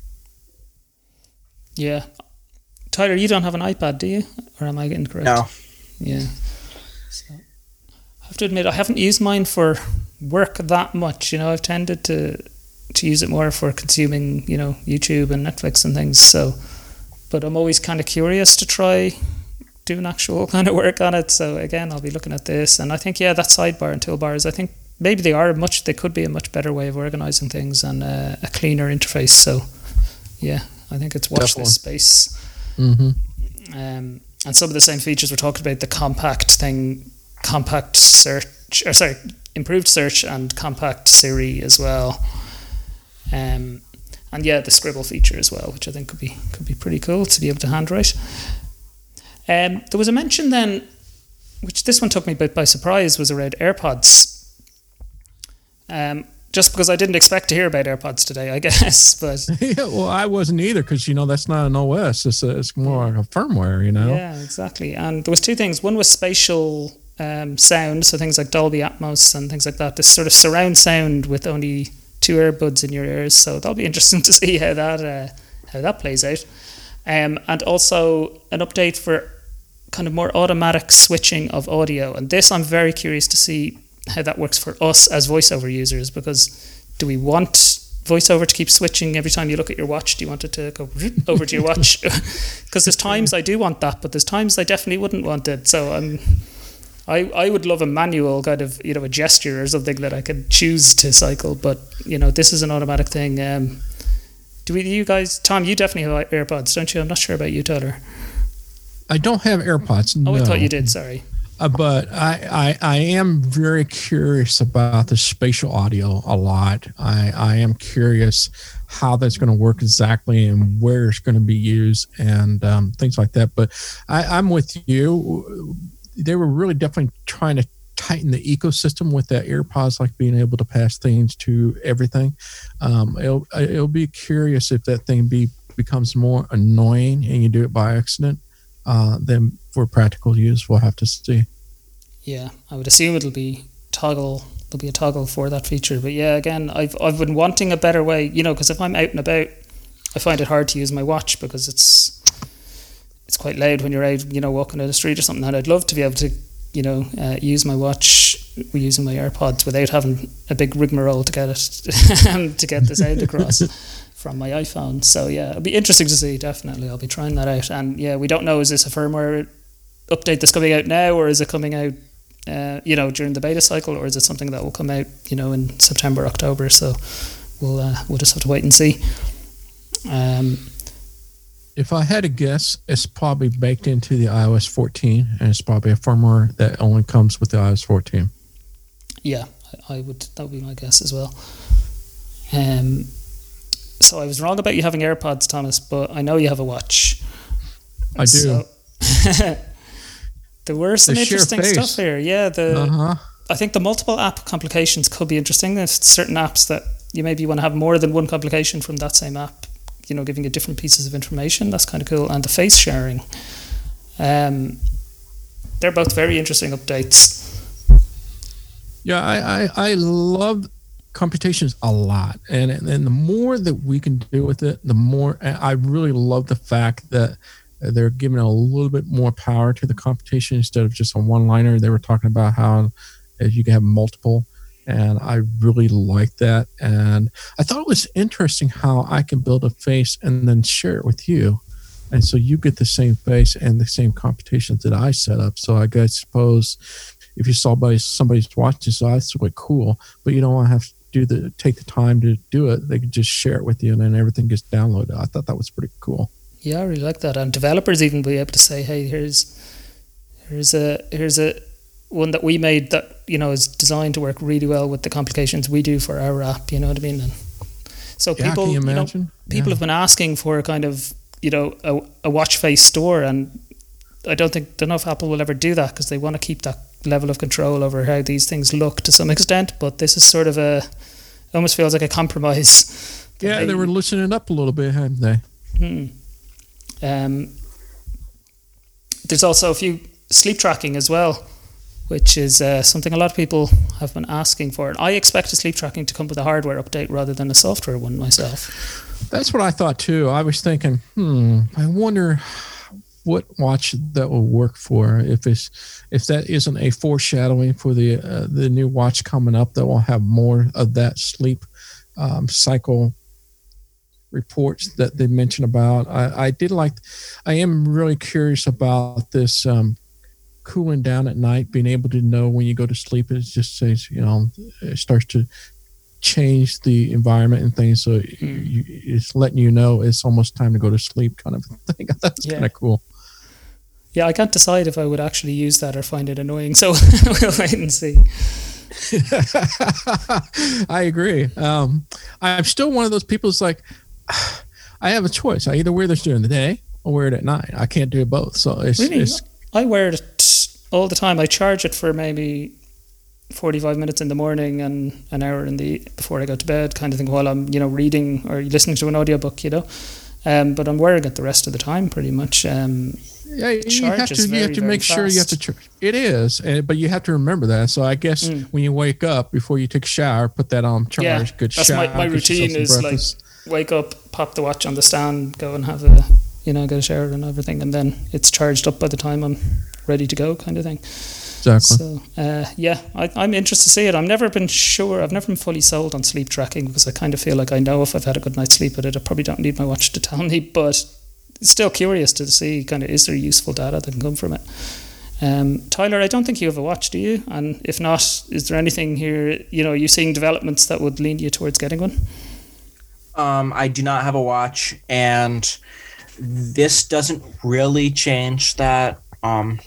Yeah. Tyler, you don't have an iPad, do you? Or am I incorrect? No. Yeah. So, I have to admit, I haven't used mine for work that much. You know, I've tended to to use it more for consuming, you know, YouTube and Netflix and things. So, but I'm always kind of curious to try doing actual kind of work on it. So again, I'll be looking at this, and I think yeah, that sidebar and toolbars, I think maybe they are much. They could be a much better way of organizing things and uh, a cleaner interface. So yeah, I think it's watch this space. Mm-hmm. Um, and some of the same features we're talking about, the compact thing. Compact search, or sorry, improved search and compact Siri as well, um, and yeah, the Scribble feature as well, which I think could be could be pretty cool to be able to handwrite. Um, there was a mention then, which this one took me a bit by surprise, was around AirPods. Um, just because I didn't expect to hear about AirPods today, I guess. But yeah, well, I wasn't either, because you know that's not an O S; it's a, it's more like a firmware, you know. Yeah, exactly. And there was two things. One was spatial Um, sound, so things like Dolby Atmos and things like that, this sort of surround sound with only two earbuds in your ears. So that'll be interesting to see how that uh, how that plays out. Um, and also an update for kind of more automatic switching of audio. And this, I'm very curious to see how that works for us as voiceover users, because do we want voiceover to keep switching every time you look at your watch? Do you want it to go over to your watch? Because there's times I do want that, but there's times I definitely wouldn't want it. So I'm I, I would love a manual kind of, you know, a gesture or something that I could choose to cycle, but you know, this is an automatic thing. Um, do we, you guys, Tom, you definitely have AirPods, don't you? I'm not sure about you, Tyler. I don't have AirPods. Oh, no. I thought you did. Sorry. Uh, but I, I I am very curious about the spatial audio a lot. I, I am curious how that's going to work exactly and where it's going to be used and um, things like that. But I, I'm with you. They were really definitely trying to tighten the ecosystem with that AirPods, like being able to pass things to everything. Um, it'll, it'll be curious if that thing be becomes more annoying and you do it by accident. Uh, then for practical use, we'll have to see. Yeah, I would assume it'll be toggle. There'll be a toggle for that feature. But yeah, again, I've I've been wanting a better way, you know, because if I'm out and about, I find it hard to use my watch because it's it's quite loud when you're out, you know, walking down the street or something. And I'd love to be able to, you know, uh, use my watch using my AirPods without having a big rigmarole to get it to get the sound across from my iPhone. So yeah, it'll be interesting to see. Definitely, I'll be trying that out. And yeah, we don't know, is this a firmware update that's coming out now, or is it coming out, uh, you know, during the beta cycle, or is it something that will come out, you know, in September, October? So we'll uh, we'll just have to wait and see. Um. If I had to guess, it's probably baked into the i O S fourteen, and it's probably a firmware that only comes with the i O S fourteen. Yeah, I, I would. That would be my guess as well. Um, so I was wrong about you having AirPods, Thomas, but I know you have a watch. I do. So there were some the interesting stuff here. Yeah, the uh-huh. I think the multiple app complications could be interesting. There's certain apps that you maybe want to have more than one complication from that same app, you know, giving you different pieces of information. That's kind of cool. And the face sharing, Um, they're both very interesting updates. Yeah, I, I, I love computations a lot. And, and the more that we can do with it, the more I really love the fact that they're giving a little bit more power to the computation instead of just a one-liner. They were talking about how you can have multiple, and I really like that. And I thought it was interesting how I can build a face and then share it with you. And so you get the same face and the same computations that I set up. So I guess suppose if you saw somebody, somebody's watching, so that's really cool, but you don't want to have to do the take the time to do it. They can just share it with you, and then everything gets downloaded. I thought that was pretty cool. Yeah, I really like that. And developers even be able to say, "Hey, here's here's a here's a one that we made that you know is designed to work really well with the complications we do for our app." You know what I mean? And so yeah, people, can you you know, imagine? people yeah. have been asking for a kind of you know a, a watch face store, and I don't think don't know if Apple will ever do that because they want to keep that level of control over how these things look to some extent. But this is sort of a it almost feels like a compromise. Yeah, they, they were loosening up a little bit, hadn't they? Hmm. Um, there's also a few sleep tracking as well, which is uh, something a lot of people have been asking for. And I expected sleep tracking to come with a hardware update rather than a software one myself. That's what I thought too. I was thinking, hmm, I wonder what watch that will work for. If it's if that isn't a foreshadowing for the uh, the new watch coming up that will have more of that sleep um, cycle reports that they mentioned about. I, I did like, I am really curious about this um, cooling down at night, being able to know when you go to sleep. It just says, you know, it starts to change the environment and things. So mm. you, it's letting you know it's almost time to go to sleep kind of thing. That's yeah. kind of cool. Yeah, I can't decide if I would actually use that or find it annoying. So we'll wait and see. I agree. Um, I'm still one of those people who's like, I have a choice. I either wear this during the day or wear it at night. I can't do both. So it's, really? it's I wear it all the time. I charge it for maybe forty-five minutes in the morning and an hour in the before I go to bed, kind of thing, while I'm, you know, reading or listening to an audiobook, you know. Um, but I'm wearing it the rest of the time pretty much. Um, yeah, you have to very, you have to make sure you have to charge. It is, but you have to remember that. So I guess mm. when you wake up before you take a shower, put that on charge. Yeah, good that's shower. My, my routine is breakfast. Like wake up, pop the watch on the stand, go and have a, you know, get a shower and everything, and then it's charged up by the time I'm ready to go, kind of thing. Exactly. So, uh, yeah, I, I'm interested to see it. I've never been sure, I've never been fully sold on sleep tracking because I kind of feel like I know if I've had a good night's sleep with it. I probably don't need my watch to tell me, but still curious to see kind of is there useful data that can come from it. Um, Tyler, I don't think you have a watch, do you? And if not, is there anything here, you know, are you seeing developments that would lean you towards getting one? Um, I do not have a watch, and this doesn't really change that. Um,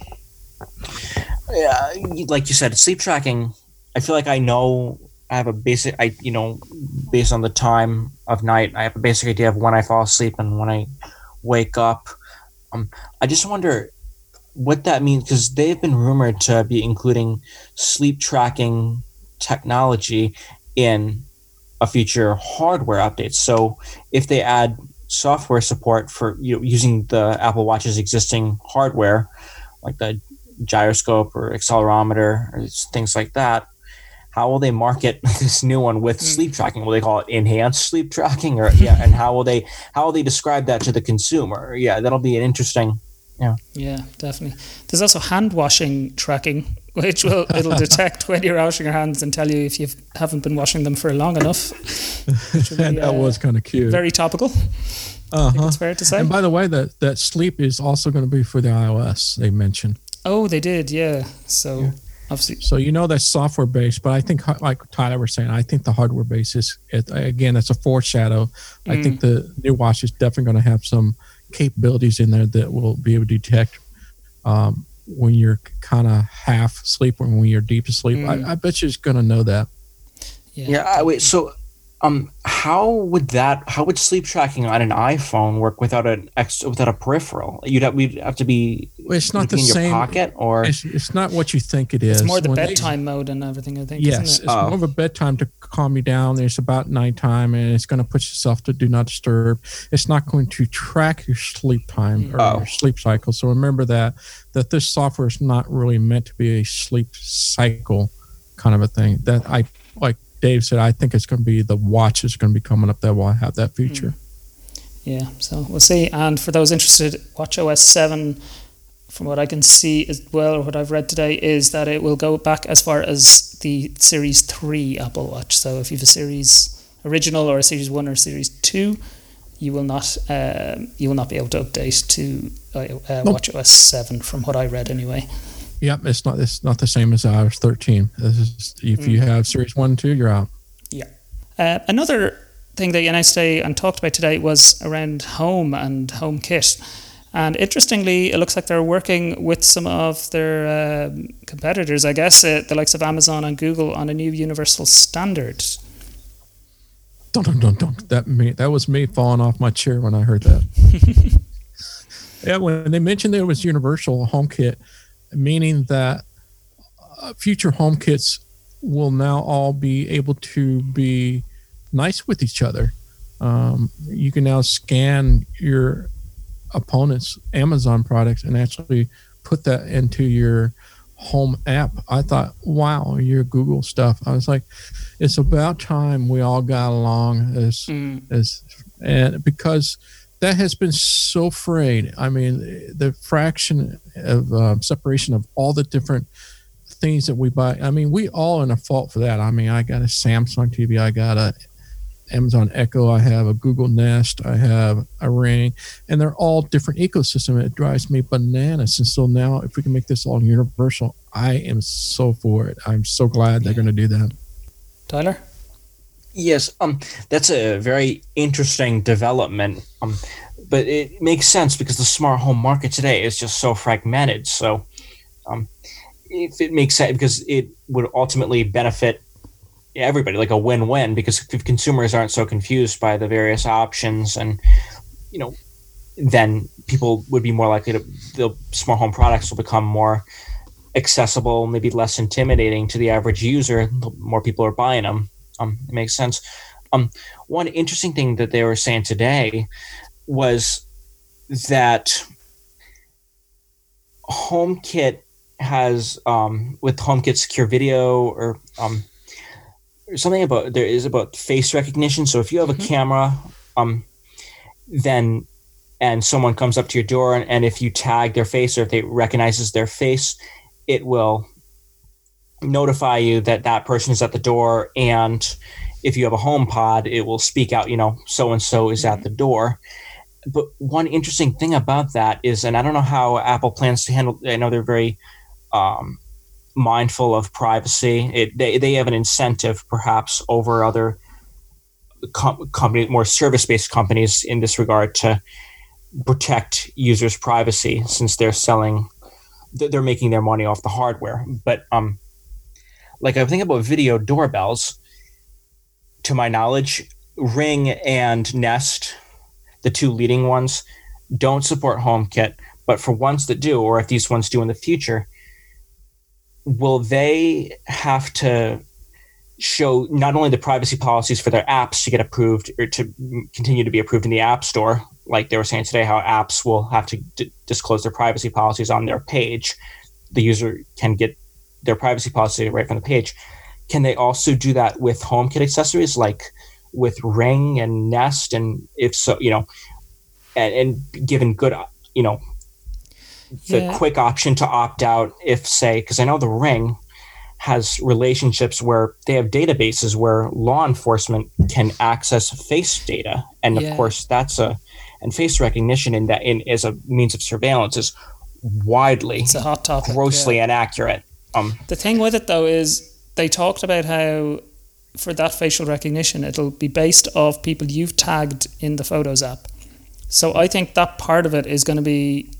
yeah, like you said, sleep tracking. I feel like I know. I have a basic. I you know, based on the time of night, I have a basic idea of when I fall asleep and when I wake up. Um, I just wonder what that means because they've been rumored to be including sleep tracking technology in a future hardware update. So if they add software support for you know, using the Apple Watch's existing hardware, like the gyroscope or accelerometer or things like that, how will they market this new one with sleep tracking? Will they call it enhanced sleep tracking, or yeah? And how will they how will they describe that to the consumer? Yeah, that'll be an interesting. Yeah. Yeah, definitely. There's also hand washing tracking, which will it'll detect when you're washing your hands and tell you if you haven't been washing them for long enough. Be, that uh, was kind of cute. Very topical. Uh-huh. I think it's fair to say. And by the way, that that sleep is also going to be for the iOS. They mentioned. Oh, they did, yeah. So yeah. obviously, so you know that's software based, but I think, like Tyler was saying, I think the hardware base is it, again. It's a foreshadow. Mm. I think the new watch is definitely going to have some capabilities in there that will be able to detect um, when you're kind of half asleep or when you're deep asleep. Mm. I, I bet you it's going to know that. Yeah. yeah I, wait. So Um, how would that? How would sleep tracking on an iPhone work without an ex, without a peripheral? You'd have, we'd have to be. Well, it's not would it be the in same. your pocket, or It's, it's not what you think it is. It's more the When they- bedtime mode and everything, I think. Yes, Isn't it's it? Oh. more of a bedtime to calm you down. It's about nighttime, and it's going to put yourself to do not disturb. It's not going to track your sleep time or Oh. your sleep cycle. So remember that that this software is not really meant to be a sleep cycle kind of a thing. That I like Dave said. I think it's going to be the watch is going to be coming up that will have that feature. Yeah, so we'll see. And for those interested, watchOS seven, from what I can see as well, or what I've read today, is that it will go back as far as the Series three Apple Watch. So if you have a Series original or a Series one or Series two, you will not um, you will not be able to update to uh, uh, Nope. watchOS seven, from what I read anyway. Yep, it's not it's not the same as iOS thirteen. This is, if you have Series one and two, you're out. Yeah. Uh, another thing they announced today and talked about today was around Home and HomeKit. And interestingly, it looks like they're working with some of their um, competitors, I guess, uh, the likes of Amazon and Google, on a new universal standard. Dun, dun, dun, dun. That me that was me falling off my chair when I heard that. Yeah, when they mentioned there was universal HomeKit, meaning that uh, future HomeKits will now all be able to be nice with each other. Um, you can now scan your opponent's Amazon products and actually put that into your home app. I thought, wow, your Google stuff. I was like, it's about time we all got along as Mm. as and because that has been so frayed. I mean, the fraction of uh, separation of all the different things that we buy. I mean, we all in a fault for that. I mean, I got a Samsung T V, I got a Amazon Echo, I have a Google Nest, I have a Ring, and they're all different ecosystem. It drives me bananas. And so now, if we can make this all universal, I am so for it. I'm so glad they're going to do that. Tyler? Yes, um, that's a very interesting development. Um, but it makes sense because the smart home market today is just so fragmented. So, um, if it makes sense, because it would ultimately benefit everybody, like a win-win, because if consumers aren't so confused by the various options, and you know, then people would be more likely to, the smart home products will become more accessible, maybe less intimidating to the average user. The more people are buying them. Um, it makes sense. Um, one interesting thing that they were saying today was that HomeKit has, um, with HomeKit Secure Video, or um, something about, there is about face recognition. So if you have Mhm. a camera, um, then, and someone comes up to your door, and, and if you tag their face, or if it recognizes their face, it will notify you that that person is at the door. And if you have a home pod, it will speak out, you know, so-and-so is at the door. But one interesting thing about that is, and I don't know how Apple plans to handle, I know they're very um, mindful of privacy. It, they, they have an incentive perhaps over other com- companies, more service-based companies in this regard, to protect users' privacy, since they're selling, they're making their money off the hardware. But um, like I think about video doorbells, to my knowledge, Ring and Nest, the two leading ones, don't support HomeKit. But for ones that do, or if these ones do in the future, will they have to show not only the privacy policies for their apps to get approved, or to continue to be approved in the App Store, like they were saying today, how apps will have to d- disclose their privacy policies on their page. The user can get their privacy policy right from the page. Can they also do that with HomeKit accessories, like with Ring and Nest? And if so, you know, and, and given good, you know, the Yeah. quick option to opt out if, say, because I know the Ring has relationships where they have databases where law enforcement can access face data, and Yeah. of course that's a, and face recognition in that in as a means of surveillance is widely, It's a hot topic. grossly yeah. inaccurate. Um, The thing with it, though, is they talked about how for that facial recognition, it'll be based off people you've tagged in the Photos app. So I think that part of it is going to be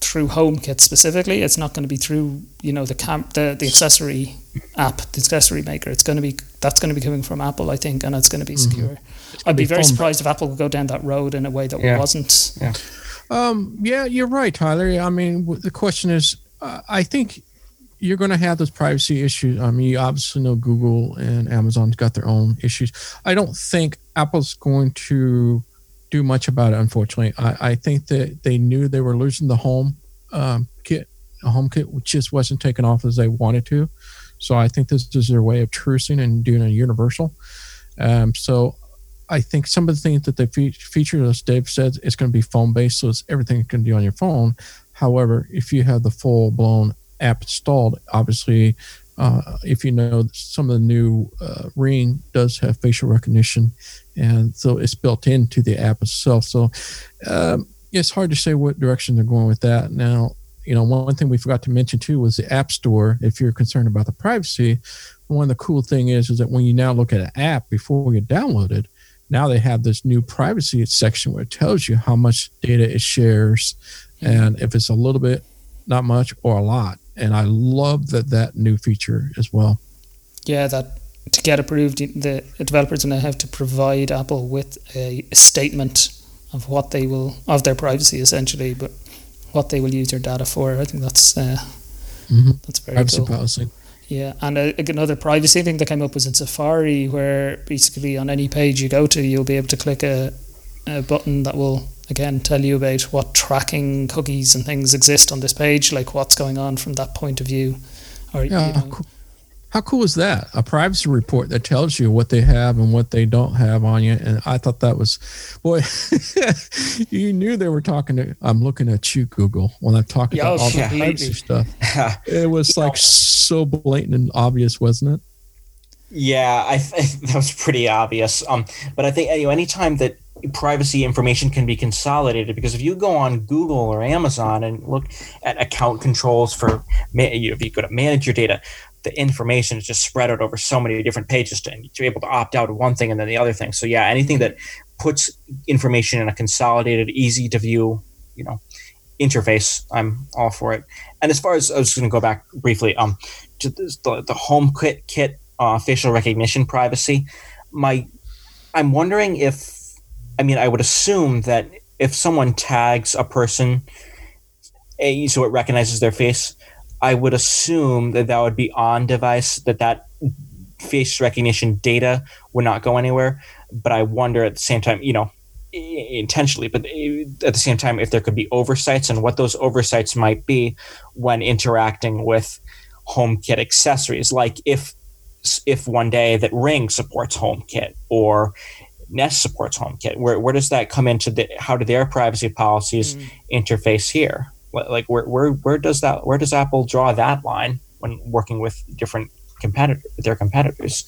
through HomeKit specifically. It's not going to be through, you know, the cam the, the accessory app, the accessory maker. It's going to be that's going to be coming from Apple, I think, and it's going to be secure. Mm-hmm. I'd be, be very surprised if Apple would go down that road in a way that yeah. wasn't. Yeah. Um, yeah, you're right, Tyler. I mean, the question is, uh, I think you're going to have those privacy issues. I mean, you obviously know Google and Amazon's got their own issues. I don't think Apple's going to do much about it, unfortunately. I, I think that they knew they were losing the home um, kit, a home kit, which just wasn't taken off as they wanted to. So I think this is their way of trucing and doing a universal. Um, so I think some of the things that they fe- feature, as Dave said, it's going to be phone-based, so it's everything you can do on your phone. However, if you have the full-blown app installed, obviously, uh, if you know some of the new uh, Ring does have facial recognition, and so it's built into the app itself. So um, it's hard to say what direction they're going with that. Now, you know, one thing we forgot to mention too was the App Store. If you're concerned about the privacy, one of the cool thing is is that when you now look at an app before you download it, now they have this new privacy section where it tells you how much data it shares, and if it's a little bit, not much, or a lot. And I love that that new feature as well. Yeah, that to get approved, the developers now have to provide Apple with a statement of what they will, of their privacy essentially, but what they will use their data for. I think that's uh, mm-hmm. that's very privacy cool. policy. Yeah, and uh, another privacy thing that came up was in Safari, where basically on any page you go to, you'll be able to click a, a button that will, again, tell you about what tracking cookies and things exist on this page, like what's going on from that point of view. Or, yeah, you know, how, cool. how cool is that? A privacy report that tells you what they have and what they don't have on you. And I thought that was, boy, you knew they were talking to, I'm looking at you, Google, when I'm talking yeah, about all yeah, the privacy stuff. It was like so blatant and obvious, wasn't it? Yeah, I think that was pretty obvious. Um, but I think you know, anytime that privacy information can be consolidated, because if you go on Google or Amazon and look at account controls for, you know, if you go to manage your data, the information is just spread out over so many different pages, to, and you're able to opt out of one thing and then the other thing. So yeah, anything that puts information in a consolidated, easy to view, you know, interface, I'm all for it. And as far as, I was just going to go back briefly, um, to this, the the HomeKit kit. Uh, facial recognition privacy. My, I'm wondering if, I mean, I would assume that if someone tags a person, a, so it recognizes their face, I would assume that that would be on device, that that face recognition data would not go anywhere. But I wonder at the same time, you know, intentionally, but at the same time, if there could be oversights and what those oversights might be when interacting with HomeKit accessories, like if if one day that Ring supports HomeKit or Nest supports HomeKit, where where does that come into the, how do their privacy policies mm. interface here? Like where where where does that where does Apple draw that line when working with different competitors, their competitors?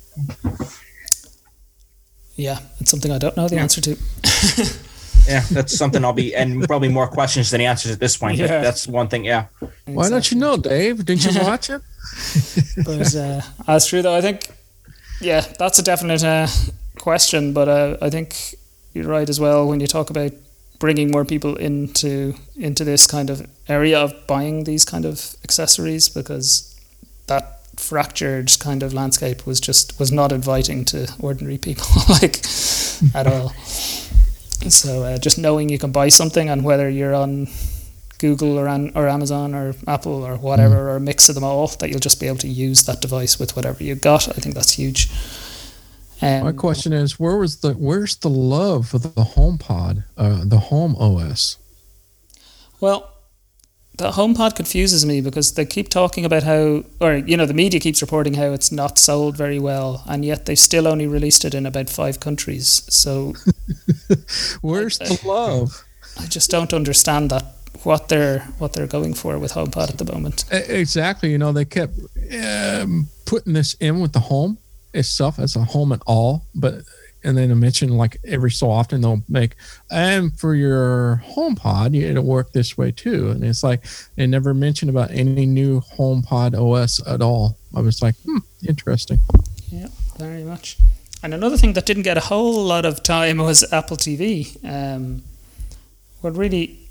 Yeah, it's something I don't know the yeah. answer to. Yeah, that's something I'll be, and probably more questions than answers at this point. Yeah. But that's one thing. Yeah. Exactly. Why don't you know, Dave? Didn't you watch it? But uh, that's true, though. I think, yeah, that's a definite uh, question. But uh, I think you're right as well when you talk about bringing more people into into this kind of area of buying these kind of accessories, because that fractured kind of landscape was just was not inviting to ordinary people, like at all. So uh, just knowing you can buy something, and whether you're on Google or an, or Amazon or Apple or whatever, mm. or a mix of them all, that you'll just be able to use that device with whatever you got. I think that's huge. Um, My question is, where was the where's the love for the HomePod, uh, the Home O S? Well, the HomePod confuses me because they keep talking about how, or you know, the media keeps reporting how it's not sold very well, and yet they've still only released it in about five countries. So, where's I, the love? I just don't understand that what they're what they're going for with HomePod at the moment. Exactly. You know, they kept um, putting this in with the home itself as a home and all, but. And then I mentioned like every so often they'll make, and for your HomePod, it'll work this way too. And it's like they never mentioned about any new HomePod O S at all. I was like, hmm, interesting. Yeah, very much. And another thing that didn't get a whole lot of time was Apple T V. Um, what really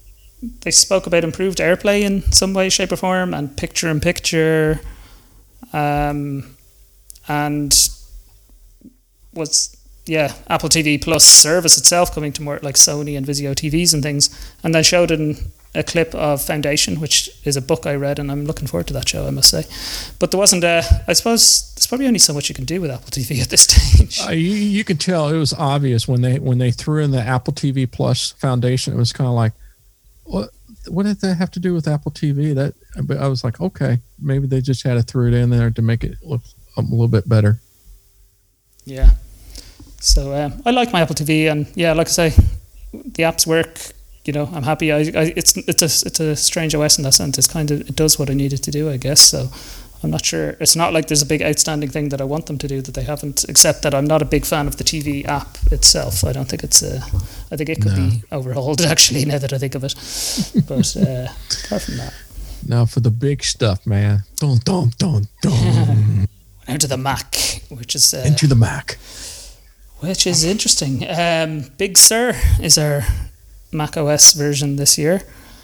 they spoke about improved AirPlay in some way, shape, or form, and picture-in-picture, um, and was yeah Apple T V Plus service itself coming to more like Sony and Vizio T Vs and things, and then showed in a clip of Foundation, which is a book I read, and I'm looking forward to that show, I must say. But there wasn't a, I suppose there's probably only so much you can do with Apple T V at this stage. Uh, you, you could tell it was obvious when they when they threw in the Apple T V Plus Foundation. It was kind of like, what what did that have to do with Apple T V? That, but I was like, okay, maybe they just had to throw it in there to make it look a little bit better. Yeah. So um, I like my Apple T V, and yeah, like I say, the apps work. You know, I'm happy. I, I it's it's a it's a strange O S in that sense. It's kind of it does what I need it to do, I guess. So I'm not sure. It's not like there's a big outstanding thing that I want them to do that they haven't. Except that I'm not a big fan of the T V app itself. I don't think it's a. I think it could No. be overhauled actually. Now that I think of it, but uh, apart from that, Now for the big stuff, man. Dun dun dun dun. now to the Mac, which is uh, Into the Mac. which is interesting. Um, Big Sur is our Mac O S version this year.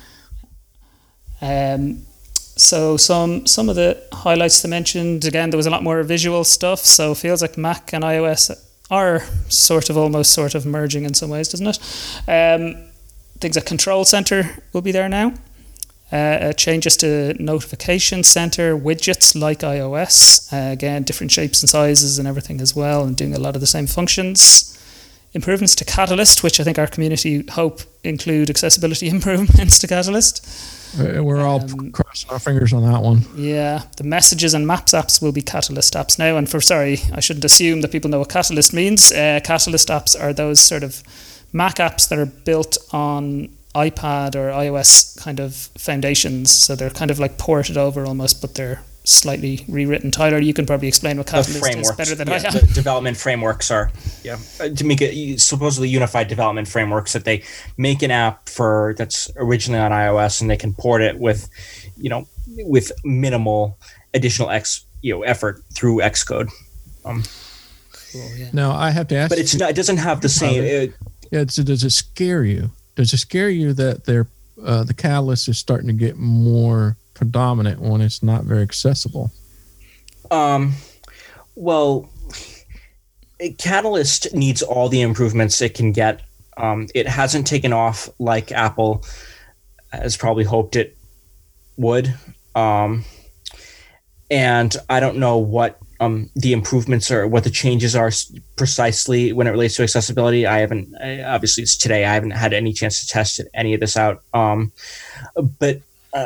Um, so some some of the highlights they mentioned, again, there was a lot more visual stuff, so it feels like Mac and iOS are sort of almost sort of merging in some ways, doesn't it? Um, things like Control Center will be there now. Uh, changes to Notification Center, widgets like iOS, uh, again, different shapes and sizes and everything as well, and doing a lot of the same functions. Improvements to Catalyst, which I think our community hope include accessibility improvements to Catalyst. Uh, We're all Um, crossing our fingers on that one. Yeah, the Messages and Maps apps will be Catalyst apps now. And for, sorry, I shouldn't assume that people know what Catalyst means. Uh, Catalyst apps are those sort of Mac apps that are built on iPad or iOS kind of foundations. So they're kind of like ported over almost, but they're slightly rewritten. Tyler, you can probably explain what The Catalyst is frameworks, better than yeah, I am. the development frameworks are, yeah, uh, to make it supposedly unified development frameworks that they make an app for that's originally on iOS and they can port it with, you know, with minimal additional X, you know, effort through Xcode. Um, Cool, yeah. Now I have to ask but it's you, not, it doesn't have the same. It, yeah, so does it scare you? Does it scare you that they're, uh, the Catalyst is starting to get more predominant when it's not very accessible? Um, well, Catalyst needs all the improvements it can get. Um, it hasn't taken off like Apple has probably hoped it would. Um, and I don't know what um, the improvements are, what the changes are precisely when it relates to accessibility. I haven't, I, obviously it's today, I haven't had any chance to test any of this out. Um, but uh,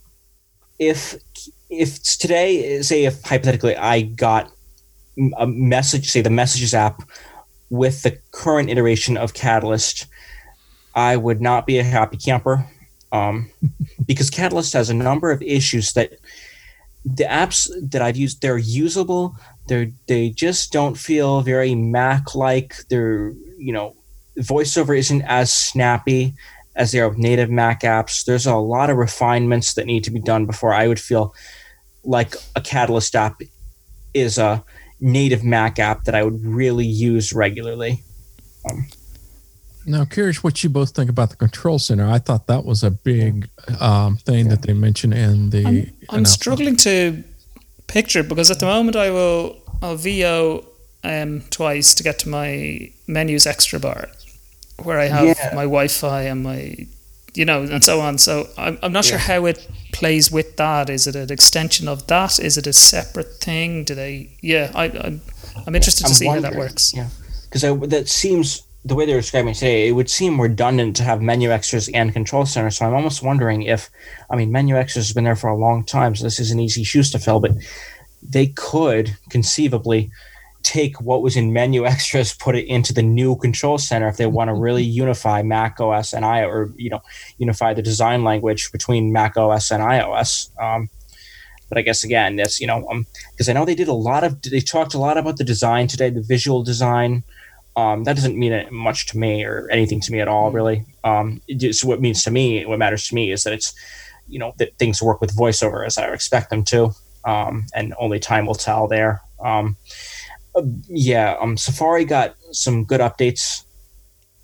if if today, say if hypothetically I got a message, say the Messages app with the current iteration of Catalyst, I would not be a happy camper, um, because Catalyst has a number of issues that the apps that I've used, they're usable. They're, they just don't feel very Mac-like. They're, you know, VoiceOver isn't as snappy as they are with native Mac apps. There's a lot of refinements that need to be done before I would feel like a Catalyst app is a native Mac app that I would really use regularly. Um, Now, curious what you both think about the Control Center. I thought that was a big um, thing that they mentioned in the. I'm, I'm announcement. struggling to picture it because at the moment I will I'll V O um, twice to get to my menus extra bar where I have Yeah. my Wi-Fi and my, you know, and so on. So I'm, I'm not sure Yeah. how it plays with that. Is it an extension of that? Is it a separate thing? Do they? Yeah, I, I'm, I'm interested to I'm see how that wondering, works. Yeah, because that seems, the way they're describing it today, it would seem redundant to have menu extras and Control Center. So I'm almost wondering if, I mean, menu extras has been there for a long time, so this isn't easy shoes to fill, but they could conceivably take what was in menu extras, put it into the new Control Center if they want to really unify Mac O S and I, or, you know, unify the design language between Mac O S and iOS. Um, but I guess, again, that's, you know, um, because I know they did a lot of, they talked a lot about the design today, the visual design. Um, that doesn't mean much to me or anything to me at all, really. Um, it just, what means to me, what matters to me is that it's, you know, that things work with VoiceOver as I expect them to, um, and only time will tell there. Um, uh, yeah, um, Safari got some good updates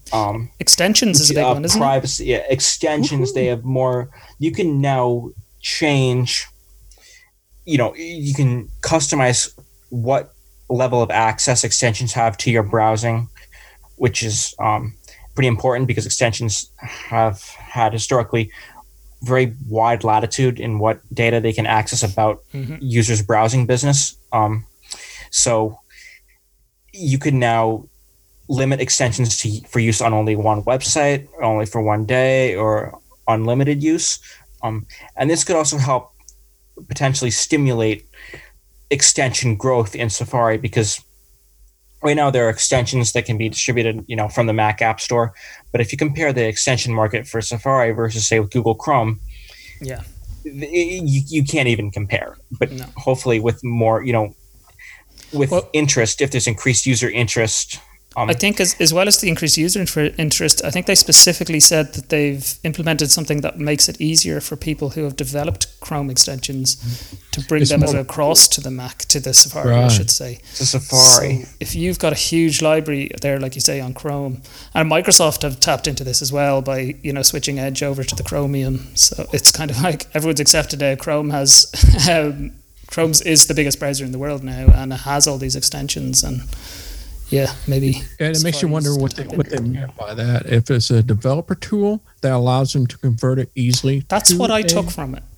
Um, Extensions is a big uh, one, isn't privacy, it? Yeah, extensions. They have more. You can now change. You know, you can customize what level of access extensions have to your browsing, which is um, pretty important because extensions have had historically very wide latitude in what data they can access about mm-hmm. users' browsing business. Um, so you can now limit extensions to for use on only one website, only for one day, or unlimited use. Um, and this could also help potentially stimulate extension growth in Safari, because right now there are extensions that can be distributed, you know, from the Mac App Store. But if you compare the extension market for Safari versus, say, with Google Chrome, yeah, you, you can't even compare. But no. hopefully with more, you know, with well, interest, if there's increased user interest. Um, I think as, as well as the increased user interest, I think they specifically said that they've implemented something that makes it easier for people who have developed Chrome extensions to bring it's them more, across to the Mac, to the Safari, right. I should say. To Safari. So if you've got a huge library there, like you say, on Chrome, and Microsoft have tapped into this as well by, you know, switching Edge over to the Chromium. So it's kind of like everyone's accepted now. Chrome has, um, Chrome's is the biggest browser in the world now, and it has all these extensions, and yeah, maybe. And it makes you wonder what they, what they mean by that. If it's a developer tool that allows them to convert it easily. That's what I a, took from it.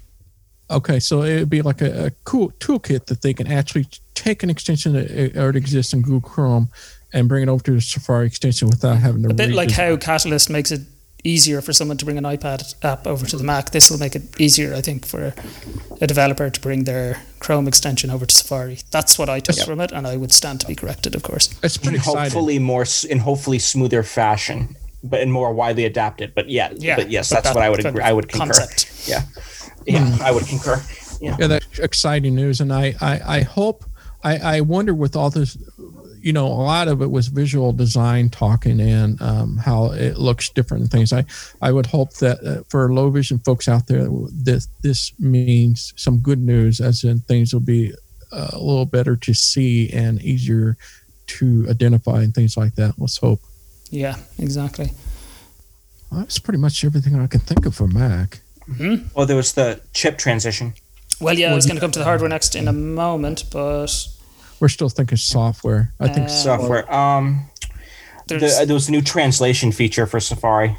Okay, so it would be like a, a cool toolkit that they can actually take an extension that already exists in Google Chrome and bring it over to the Safari extension without having to. A bit like how it. Catalyst makes it easier for someone to bring an iPad app over to the Mac. This will make it easier, I think, for a developer to bring their Chrome extension over to Safari. That's what I took yep. from it, and I would stand to be corrected, of course. It's pretty in exciting. Hopefully more in hopefully smoother fashion, but in more widely adapted. But yeah, yeah but yes, but that's that what I would agree. I would concur. Concept. Yeah, yeah, mm. I would concur. Yeah. yeah, that's exciting news, and I, I, I hope. I, I wonder with all this. You know, a lot of it was visual design talking and um, how it looks different and things. I, I would hope that uh, for low vision folks out there, this this means some good news, as in things will be uh, a little better to see and easier to identify and things like that. Let's hope. Yeah, exactly. Well, that's pretty much everything I can think of for Mac. Mm-hmm. Well, there was the chip transition. Well, yeah, well, I was going to come to the hardware next in a moment, but we're still thinking software. I think uh, software. Um, the, there was a new translation feature for Safari.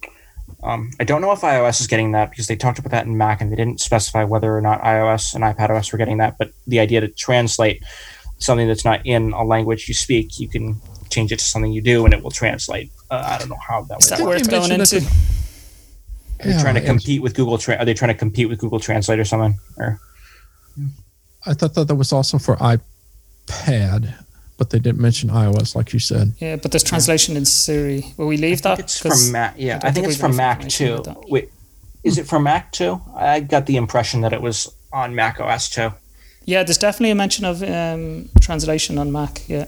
Um, I don't know if iOS is getting that because they talked about that in Mac and they didn't specify whether or not iOS and iPadOS were getting that. But the idea to translate something that's not in a language you speak, you can change it to something you do and it will translate. Uh, I don't know how that is would that worth going into? Are they yeah, trying to compete with Google? Tra- are they trying to compete with Google Translate or something? Or I thought that that was also for iPad, but they didn't mention iOS, like you said. Yeah, but there's translation in Siri. Will we leave that? It's from Mac. Yeah, I, I think, think it's from Mac too. Wait, is it from Mac too? I got the impression that it was on Mac O S too. Yeah, there's definitely a mention of um, translation on Mac. Yeah.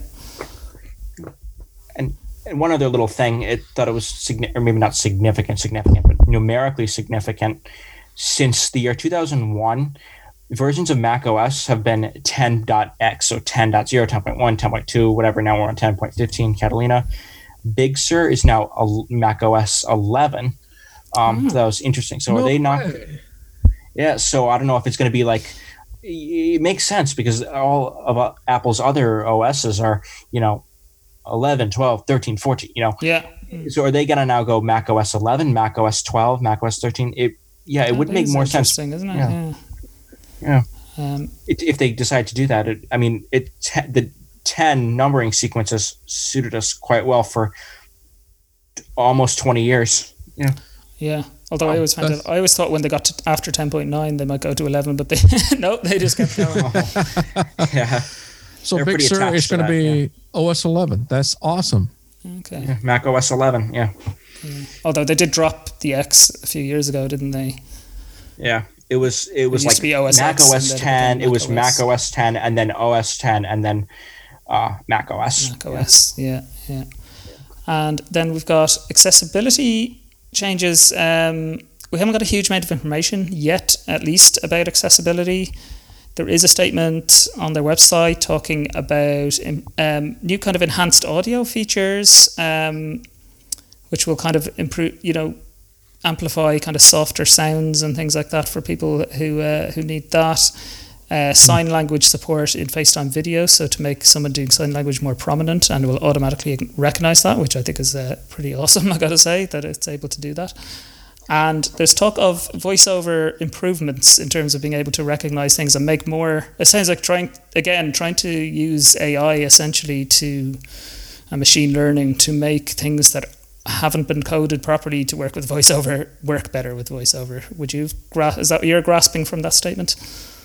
And and one other little thing, it thought it was significant, or maybe not significant, significant, but numerically significant. Since the year two thousand one, versions of Mac O S have been ten dot x, so ten point zero, ten point one, ten point two, whatever. Now we're on ten point fifteen, Catalina. Big Sur is now a Mac O S eleven. Um, mm. So that was interesting. So no are they not? Way. Yeah, so I don't know if it's going to be like, it makes sense because all of uh, Apple's other O Ss are, you know, eleven, twelve, thirteen, fourteen, you know. Yeah. So are they going to now go Mac O S eleven, Mac O S twelve, Mac O S thirteen? It, yeah, it that would make more sense. Isn't it? Yeah. Yeah. yeah. Um, it, if they decide to do that, it, I mean, it te- the ten numbering sequences suited us quite well for almost twenty years. Yeah. Yeah. Although um, I always found it, I always thought when they got to after ten point nine, they might go to eleven, but they no, they just kept going. yeah. So They're Big Sur is going to be yeah. O S eleven. That's awesome. Okay. Yeah, Mac O S eleven. Yeah. yeah. Although they did drop the X a few years ago, didn't they? Yeah. It was it was it like O S Mac O S ten. It was Mac Mac O S ten, and then O S ten, and then uh, Mac O S. Mac O S. Yeah. yeah, yeah. And then we've got accessibility changes. Um, we haven't got a huge amount of information yet, at least, about accessibility. There is a statement on their website talking about um, new kind of enhanced audio features. Um, which will kind of improve, you know, amplify kind of softer sounds and things like that for people who uh, who need that. Uh, sign language support in FaceTime video, so to make someone doing sign language more prominent, and it will automatically recognize that, which I think is uh, pretty awesome, I gotta say, that it's able to do that. And there's talk of voiceover improvements in terms of being able to recognize things and make more, it sounds like trying, again, trying to use A I essentially to, uh, machine learning to make things that haven't been coded properly to work with voiceover work better with voiceover. Would you, gra- is that what you're grasping from that statement?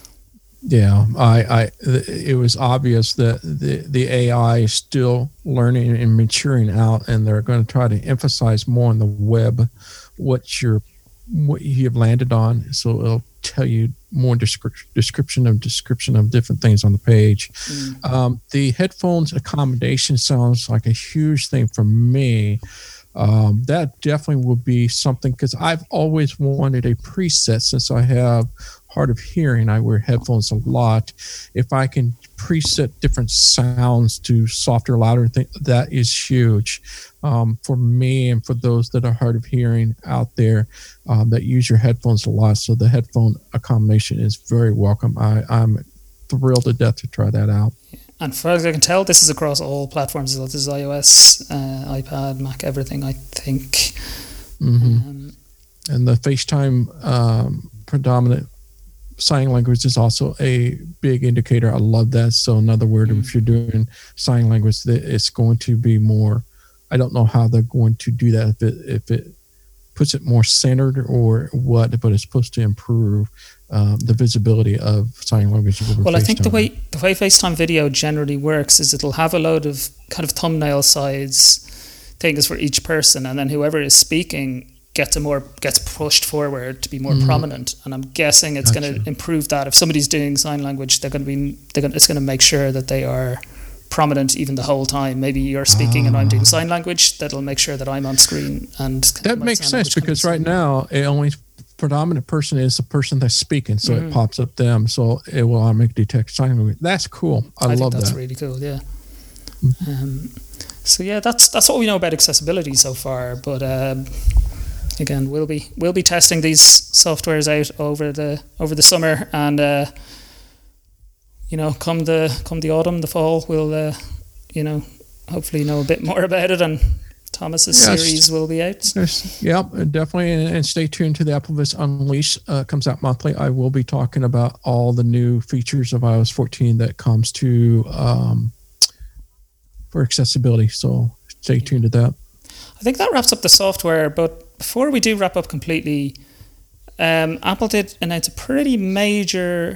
Yeah, I, I, it was obvious that the, the A I is still learning and maturing out, and they're going to try to emphasize more on the web what you're, what you have landed on. So it'll tell you more description, description of description of different things on the page. Mm. Um, the headphones accommodation sounds like a huge thing for me. Um, that definitely will be something, because I've always wanted a preset since I have hard of hearing. I wear headphones a lot. If I can preset different sounds to softer, louder, thing, that is huge um, for me and for those that are hard of hearing out there um, that use your headphones a lot. So the headphone accommodation is very welcome. I, I'm thrilled to death to try that out. And as far as I can tell, this is across all platforms. This is iOS, uh, iPad, Mac, everything, I think. Mm-hmm. Um, and the FaceTime um, predominant sign language is also a big indicator. I love that. So in other words, mm-hmm. if you're doing sign language, it's going to be more, I don't know how they're going to do that, if it, if it puts it more centered or what, but it's supposed to improve um, the visibility of sign language over Well, FaceTime. I think the way the way FaceTime video generally works is it'll have a load of kind of thumbnail size things for each person, and then whoever is speaking gets a more gets pushed forward to be more mm. prominent. And I'm guessing it's gotcha. going to improve that. If somebody's doing sign language, they're going to be they're going it's going to make sure that they are prominent even the whole time. Maybe you're speaking ah. and I'm doing sign language. That'll make sure that I'm on screen. And that makes sense, because right now it only predominant person is the person that's speaking, so mm-hmm. it pops up them, so it will automatically detect sign language. That's cool. I, I love think that's that. really cool. Yeah. Mm-hmm. Um, so yeah, that's that's what we know about accessibility so far. But um, again, we'll be we'll be testing these softwares out over the over the summer, and uh, you know, come the come the autumn, the fall, we'll uh, you know, hopefully know a bit more about it, and Thomas's yes. series will be out. Yes. Yep, definitely, and, and stay tuned to the AppleVis Unleashed. Uh, comes out monthly. I will be talking about all the new features of i O S fourteen that comes to um, for accessibility. So stay tuned to that. I think that wraps up the software. But before we do wrap up completely, um, Apple did announce a pretty major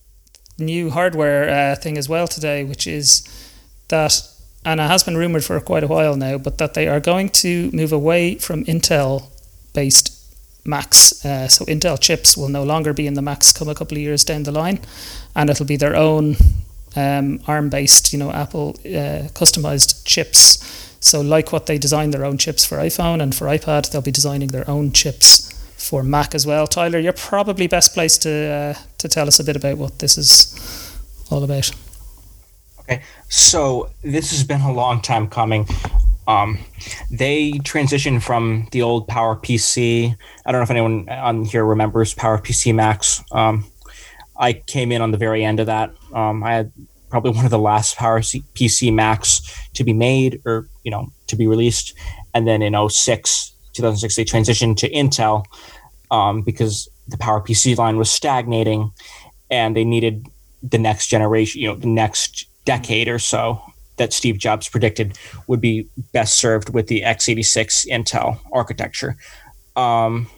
new hardware uh, thing as well today, which is that. And it has been rumored for quite a while now, but that they are going to move away from Intel-based Macs. Uh, so Intel chips will no longer be in the Macs come a couple of years down the line, and it'll be their own um, ARM-based, you know, Apple uh, customized chips. So like what they designed their own chips for iPhone and for iPad, they'll be designing their own chips for Mac as well. Tyler, you're probably best placed to uh, to tell us a bit about what this is all about. Okay, so this has been a long time coming. Um, they transitioned from the old PowerPC. I don't know if anyone on here remembers PowerPC Macs. Um, I came in on the very end of that. Um, I had probably one of the last PowerPC Macs to be made, or you know, to be released. And then in oh six, two thousand six, they transitioned to Intel um, because the PowerPC line was stagnating, and they needed the next generation, you know, the next decade or so that Steve Jobs predicted would be best served with the x eighty-six Intel architecture. Um,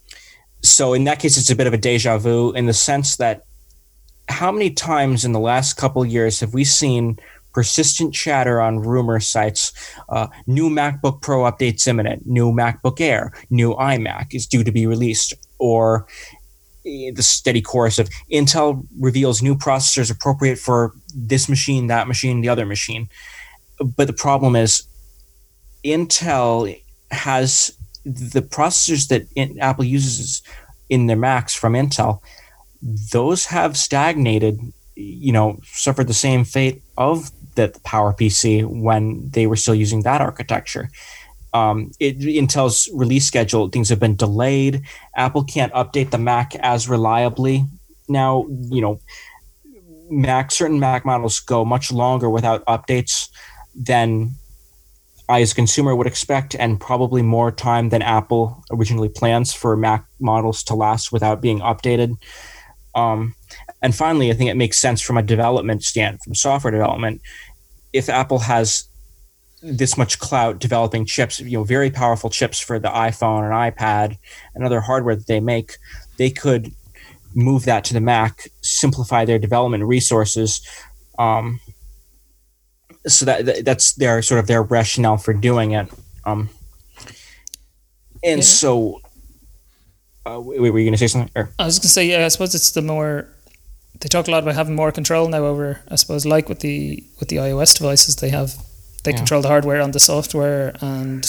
so in that case, it's a bit of a deja vu in the sense that how many times in the last couple of years have we seen persistent chatter on rumor sites, uh, new MacBook Pro updates imminent, new MacBook Air, new iMac is due to be released, or the steady chorus of Intel reveals new processors appropriate for this machine, that machine, the other machine. But the problem is Intel has the processors that Apple uses in their Macs from Intel. Those have stagnated, you know, suffered the same fate of the PowerPC when they were still using that architecture. Um, it, Intel's release schedule, things have been delayed. Apple can't update the Mac as reliably now. You know, Mac certain Mac models go much longer without updates than I, as a consumer, would expect, and probably more time than Apple originally plans for Mac models to last without being updated. Um, and finally, I think it makes sense from a development stand, from software development, if Apple has this much clout developing chips, you know, very powerful chips for the iPhone and iPad and other hardware that they make, they could move that to the Mac, simplify their development resources. Um, so that that's their sort of their rationale for doing it. Um, and yeah. so, uh, wait, were you going to say something? Or? I was going to say, yeah, I suppose it's the more, they talk a lot about having more control now over, I suppose, like with the with the iOS devices, they have, they yeah. control the hardware and the software, and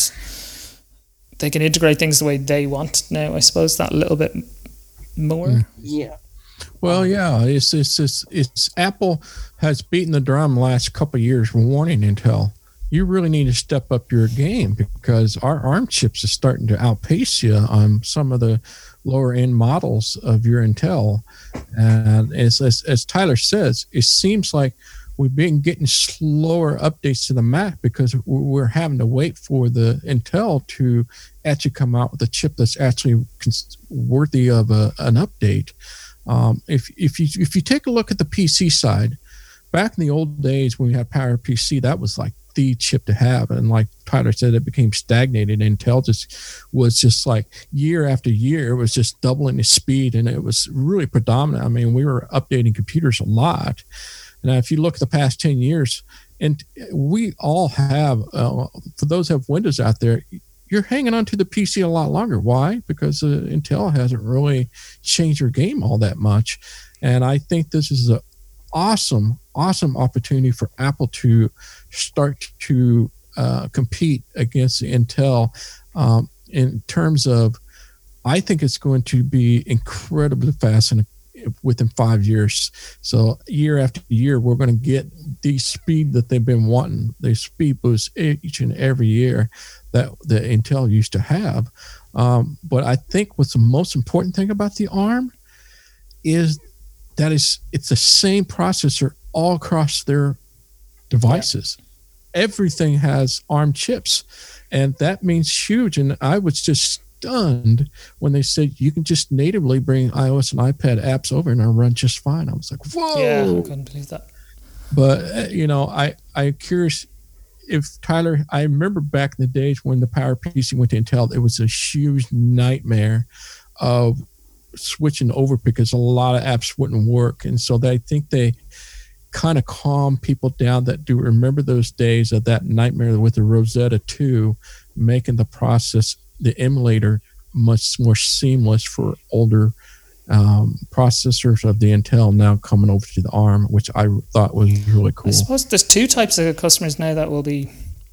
they can integrate things the way they want now, I suppose, that little bit more. Yeah. Well, yeah, it's it's it's, it's Apple has beaten the drum the last couple of years warning Intel, you really need to step up your game because our ARM chips are starting to outpace you on some of the lower end models of your Intel. And as, as, as Tyler says, it seems like we've been getting slower updates to the Mac because we're having to wait for the Intel to actually come out with a chip that's actually worthy of a, an update. Um, if if you if you take a look at the P C side, back in the old days when we had PowerPC, that was like the chip to have, and like Tyler said, it became stagnated. Intel just was just like year after year, it was just doubling its speed, and it was really predominant. I mean, we were updating computers a lot. Now, if you look at the past ten years, and we all have, uh, for those who have Windows out there, you're hanging on to the P C a lot longer. Why? Because uh, Intel hasn't really changed their game all that much. And I think this is an awesome, awesome opportunity for Apple to start to uh, compete against Intel um, in terms of, I think it's going to be incredibly fast and within five years. So year after year, we're going to get the speed that they've been wanting, the speed boost each and every year that the Intel used to have. Um, but I think what's the most important thing about the ARM is that is it's the same processor all across their devices. Yeah. Everything has ARM chips, and that means huge. And I was just stunned when they said you can just natively bring iOS and iPad apps over and it'll run just fine. I was like, whoa. Yeah, I couldn't believe that. But, uh, you know, I, I'm curious if Tyler, I remember back in the days when the PowerPC went to Intel, it was a huge nightmare of switching over because a lot of apps wouldn't work. And so they, I think they kind of calm people down that do remember those days of that nightmare with the Rosetta two, making the process, the emulator, much more seamless for older um, processors of the Intel now coming over to the ARM, which I thought was really cool. I suppose there's two types of customers now that will be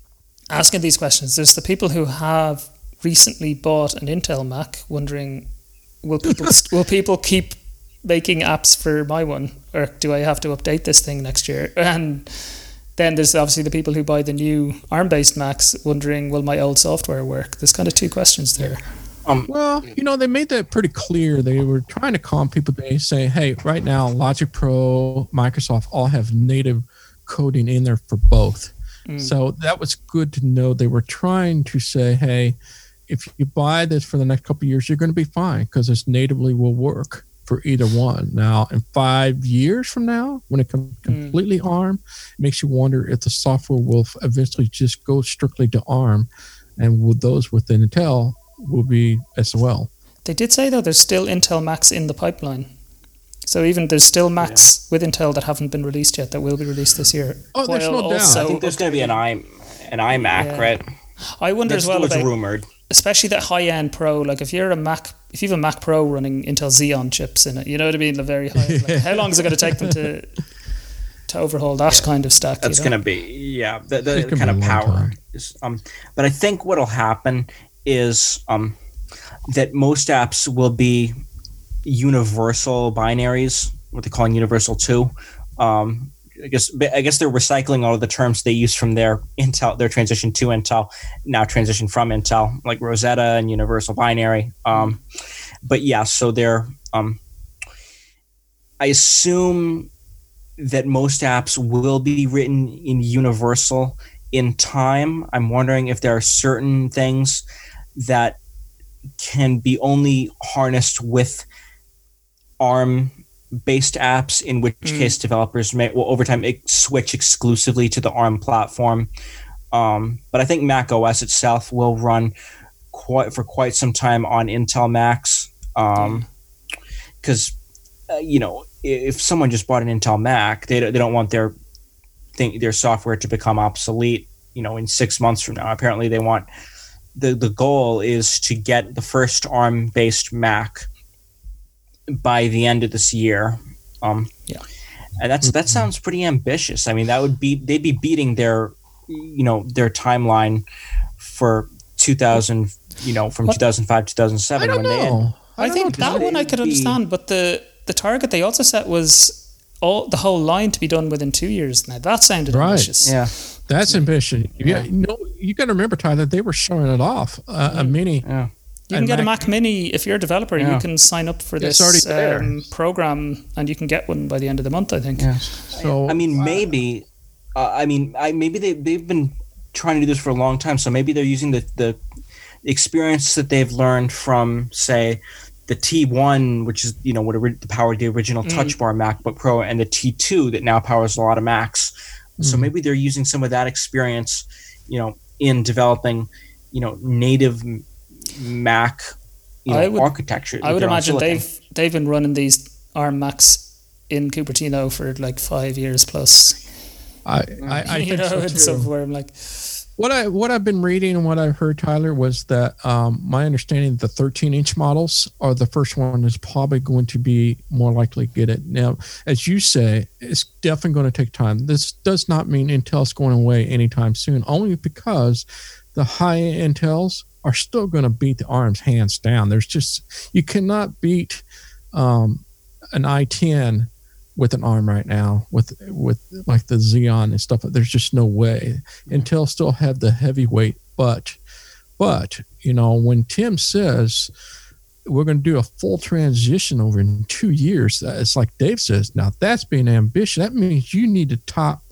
asking these questions. There's the people who have recently bought an Intel Mac wondering, will people will people keep making apps for my one, or do I have to update this thing next year? And then there's obviously the people who buy the new ARM-based Macs wondering, will my old software work? There's kind of two questions there. Um, well, you know, they made that pretty clear. They were trying to calm people down, saying, hey, right now, Logic Pro, Microsoft all have native coding in there for both. Mm. So that was good to know. They were trying to say, hey, if you buy this for the next couple of years, you're going to be fine because this natively will work for either one. Now, in five years from now, when it comes completely mm. ARM, it makes you wonder if the software will eventually just go strictly to ARM, and will those within Intel will be as well. They did say, though, there's still Intel Macs in the pipeline. So even there's still Macs yeah. with Intel that haven't been released yet that will be released this year. Oh, there's no doubt. I think there's going to be an i an iMac, yeah. right? I wonder That's as well about, rumored. especially that high-end Pro. Like if you're a Mac, if you have a Mac Pro running Intel Xeon chips in it, you know what I mean? The very high. Like, how long is it going to take them to to overhaul that yeah. kind of stack? That's you know? going to be yeah, the, the kind of power. Is, um, but I think what'll happen is um, that most apps will be universal binaries, what they're calling universal two. Um, I guess I guess they're recycling all of the terms they use from their Intel, their transition to Intel, now transition from Intel, like Rosetta and Universal Binary. Um, but yeah, so they're. Um, I assume that most apps will be written in Universal in time. I'm wondering if there are certain things that can be only harnessed with ARM-based apps, in which mm. case developers may, well, over time, switch exclusively to the ARM platform. Um, but I think Mac O S itself will run quite for quite some time on Intel Macs, because um, uh, you know, if someone just bought an Intel Mac, they they don't want their thing, their software to become obsolete, you know, in six months from now. Apparently, they want the the goal is to get the first ARM-based Mac by the end of this year. Um, yeah, and that's that sounds pretty ambitious. I mean, that would be they'd be beating their, you know, their timeline for two thousand, you know, from what? two thousand five, two thousand seven. I don't when know. They had, I, I think know, that one I could be, understand, but the the target they also set was all the whole line to be done within two years. Now that sounded right. ambitious. Yeah, that's ambitious. Yeah, yeah. You know, you got to remember, Tyler, they were showing it off. Uh, a mini. Yeah. You can get Mac, a Mac Mini if you're a developer. Yeah. You can sign up for this um, program, and you can get one by the end of the month, I think. Yeah. So I mean, maybe. Uh, I mean, I maybe they they've been trying to do this for a long time. So maybe they're using the the experience that they've learned from, say, the T one, which is, you know, what ori- powered the original mm. Touch Bar MacBook Pro, and the T two that now powers a lot of Macs. Mm. So maybe they're using some of that experience, you know, in developing, you know, native Mac, you know, I would, architecture. I would imagine they've they've been running these ARM Macs in Cupertino for like five years plus. I I, I you think know, so it's too. somewhere I'm like. What I what I've been reading and what I've heard, Tyler, was that um, my understanding the thirteen inch models are the first one is probably going to be more likely to get it. Now, as you say, it's definitely going to take time. This does not mean Intel's going away anytime soon, only because the high-end Intels are still going to beat the ARMs hands down. There's just, you cannot beat um, an i ten with an ARM right now, with with like the Xeon and stuff. There's just no way. Intel still have the heavyweight, but but you know, when Tim says we're going to do a full transition over in two years, it's like Dave says, now that's being ambitious. That means you need to top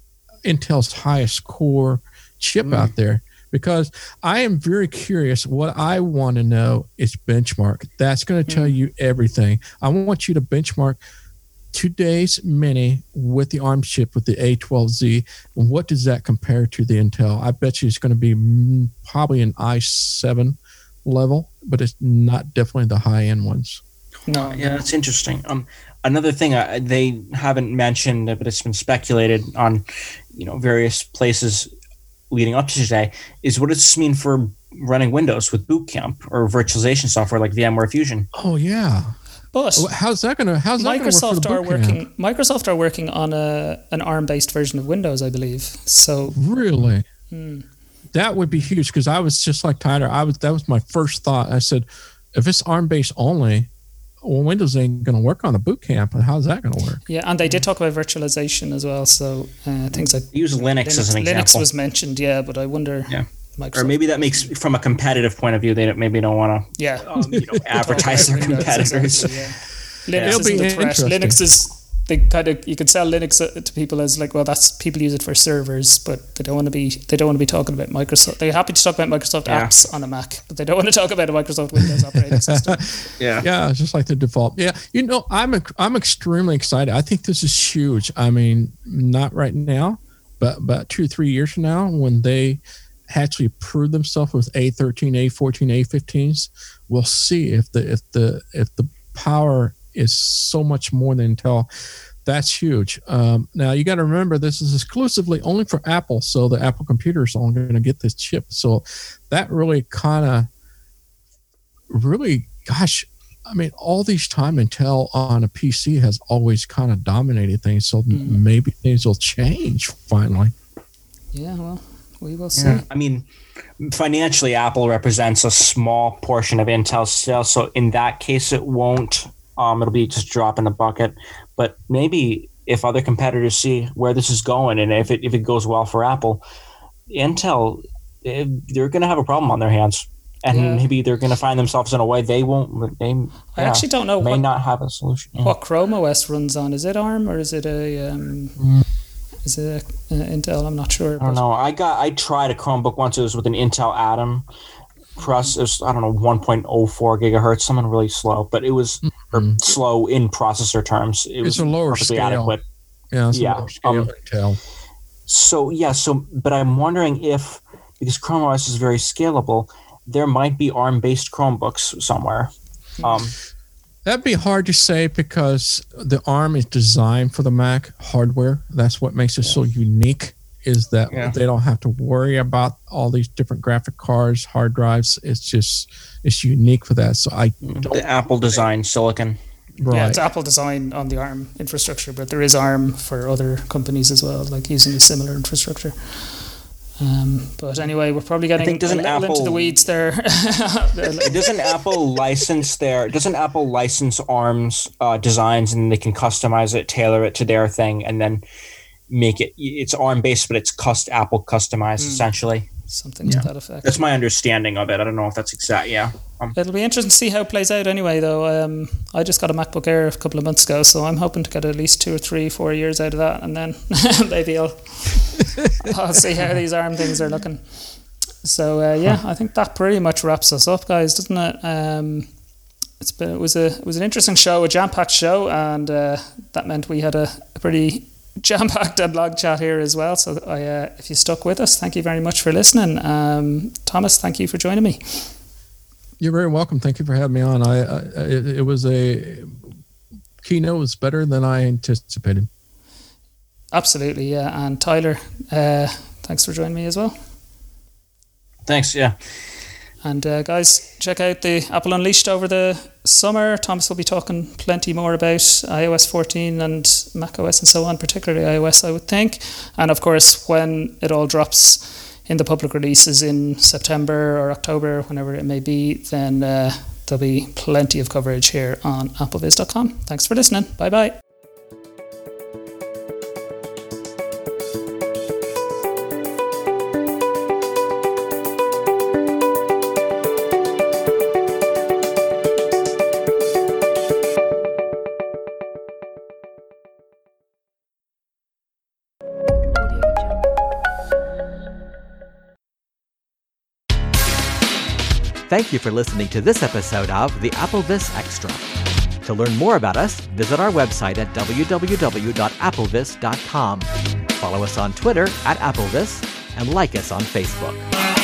Intel's highest core chip mm. out there. Because I am very curious. What I want to know is benchmark. That's going to tell mm. you everything. I want you to benchmark today's Mini with the ARM chip with the A twelve Z. And what does that compare to the Intel? I bet you it's going to be probably an i seven level, but it's not definitely the high-end ones. No, yeah, that's interesting. Um, another thing uh, they haven't mentioned, but it's been speculated on, you know, various places leading up to today, is what does this mean for running Windows with Boot Camp or virtualization software like VMware Fusion? Oh yeah, but how's that gonna? How's Microsoft that gonna work are for the working? Boot Camp? Microsoft are working on a an ARM based version of Windows, I believe. So really, hmm. that would be huge because I was just like Tyler. I was that was my first thought. I said, if it's ARM based only, well, Windows ain't going to work on a boot camp. How's that going to work? Yeah, and they did talk about virtualization as well. So uh, things like use Linux, Linux as an example. Linux was mentioned, yeah, but I wonder. Yeah. Microsoft. Or maybe that makes, from a competitive point of view, they don't, maybe don't want to yeah. um, you know, advertise their competitors. Exactly, yeah. Linux It'll isn't be a threat. Linux is they kind of you could sell Linux to people as like, well, that's people use it for servers, but they don't want to be they don't want to be talking about Microsoft. They're happy to talk about Microsoft yeah. apps on a Mac, but they don't want to talk about a Microsoft Windows operating system. Yeah, yeah, it's just like the default. Yeah, you know, I'm a, I'm extremely excited. I think this is huge. I mean, not right now, but about two or three years from now, when they actually prove themselves with A thirteen, A fourteen, A fifteens, we'll see if the if the if the power is so much more than Intel. That's huge. Um, now you got to remember this is exclusively only for Apple, so the Apple computers are only going to get this chip. So that really kind of, really, gosh, I mean, all these time Intel on a P C has always kind of dominated things. So mm. maybe things will change finally. Yeah, well, we will see. Yeah. I mean, financially, Apple represents a small portion of Intel's sales, so in that case, it won't. Um, it'll be just a drop in the bucket. But maybe if other competitors see where this is going, and if it if it goes well for Apple, Intel, they're going to have a problem on their hands, and yeah. maybe they're going to find themselves in a way they won't. They I yeah, actually don't know. May what, not have a solution. Yeah. What Chrome O S runs on? Is it ARM or is it a? Um, mm. Is it a, a Intel? I'm not sure. I don't know. I got. I tried a Chromebook once. It was with an Intel Atom. Process, it was, I don't know, one point oh four gigahertz, something really slow, but it was mm-hmm. slow in processor terms. It it's was a lower scale. Adequate. Yeah, it's yeah. a lower scale um, Intel. So, yeah, so, but I'm wondering if, because Chrome O S is very scalable, there might be ARM-based Chromebooks somewhere. Um, That'd be hard to say because the ARM is designed for the Mac hardware. That's what makes it yeah. so unique. Is that yeah. they don't have to worry about all these different graphic cards, hard drives. It's just, it's unique for that. So I don't The Apple design silicon. Right. Yeah, it's Apple design on the ARM infrastructure, but there is ARM for other companies as well, like using a similar infrastructure. Um, but anyway, we're probably getting a little Apple, into the weeds there. Doesn't Apple license their, doesn't Apple license ARM's uh, designs, and they can customize it, tailor it to their thing, and then make it, it's ARM based, but it's cust Apple customized mm. essentially. Something yeah. to that effect. That's my understanding of it. I don't know if that's exact. Yeah. Um, It'll be interesting to see how it plays out anyway, though. Um, I just got a MacBook Air a couple of months ago, so I'm hoping to get at least two or three, four years out of that, and then maybe I'll, I'll see how these ARM things are looking. So uh, yeah, I think that pretty much wraps us up, guys, doesn't it? Um, it's been it was a it was an interesting show, a jam-packed show, and uh, that meant we had a, a pretty jam-packed and long chat here as well. So I, uh, if you stuck with us, thank you very much for listening. Um, Thomas, thank you for joining me. You're very welcome. Thank you for having me on. I, I it, it was a keynote was better than I anticipated. Absolutely, yeah. And Tyler, uh, thanks for joining me as well. Thanks, yeah. And uh, guys, check out the Apple Unleashed over the summer. Thomas will be talking plenty more about i O S fourteen and macOS and so on, particularly iOS, I would think. And of course, when it all drops in the public releases in September or October, whenever it may be, then uh, there'll be plenty of coverage here on applevis dot com. Thanks for listening. Bye-bye. Thank you for listening to this episode of the AppleVis Extra. To learn more about us, visit our website at w w w dot applevis dot com. Follow us on Twitter at AppleVis and like us on Facebook.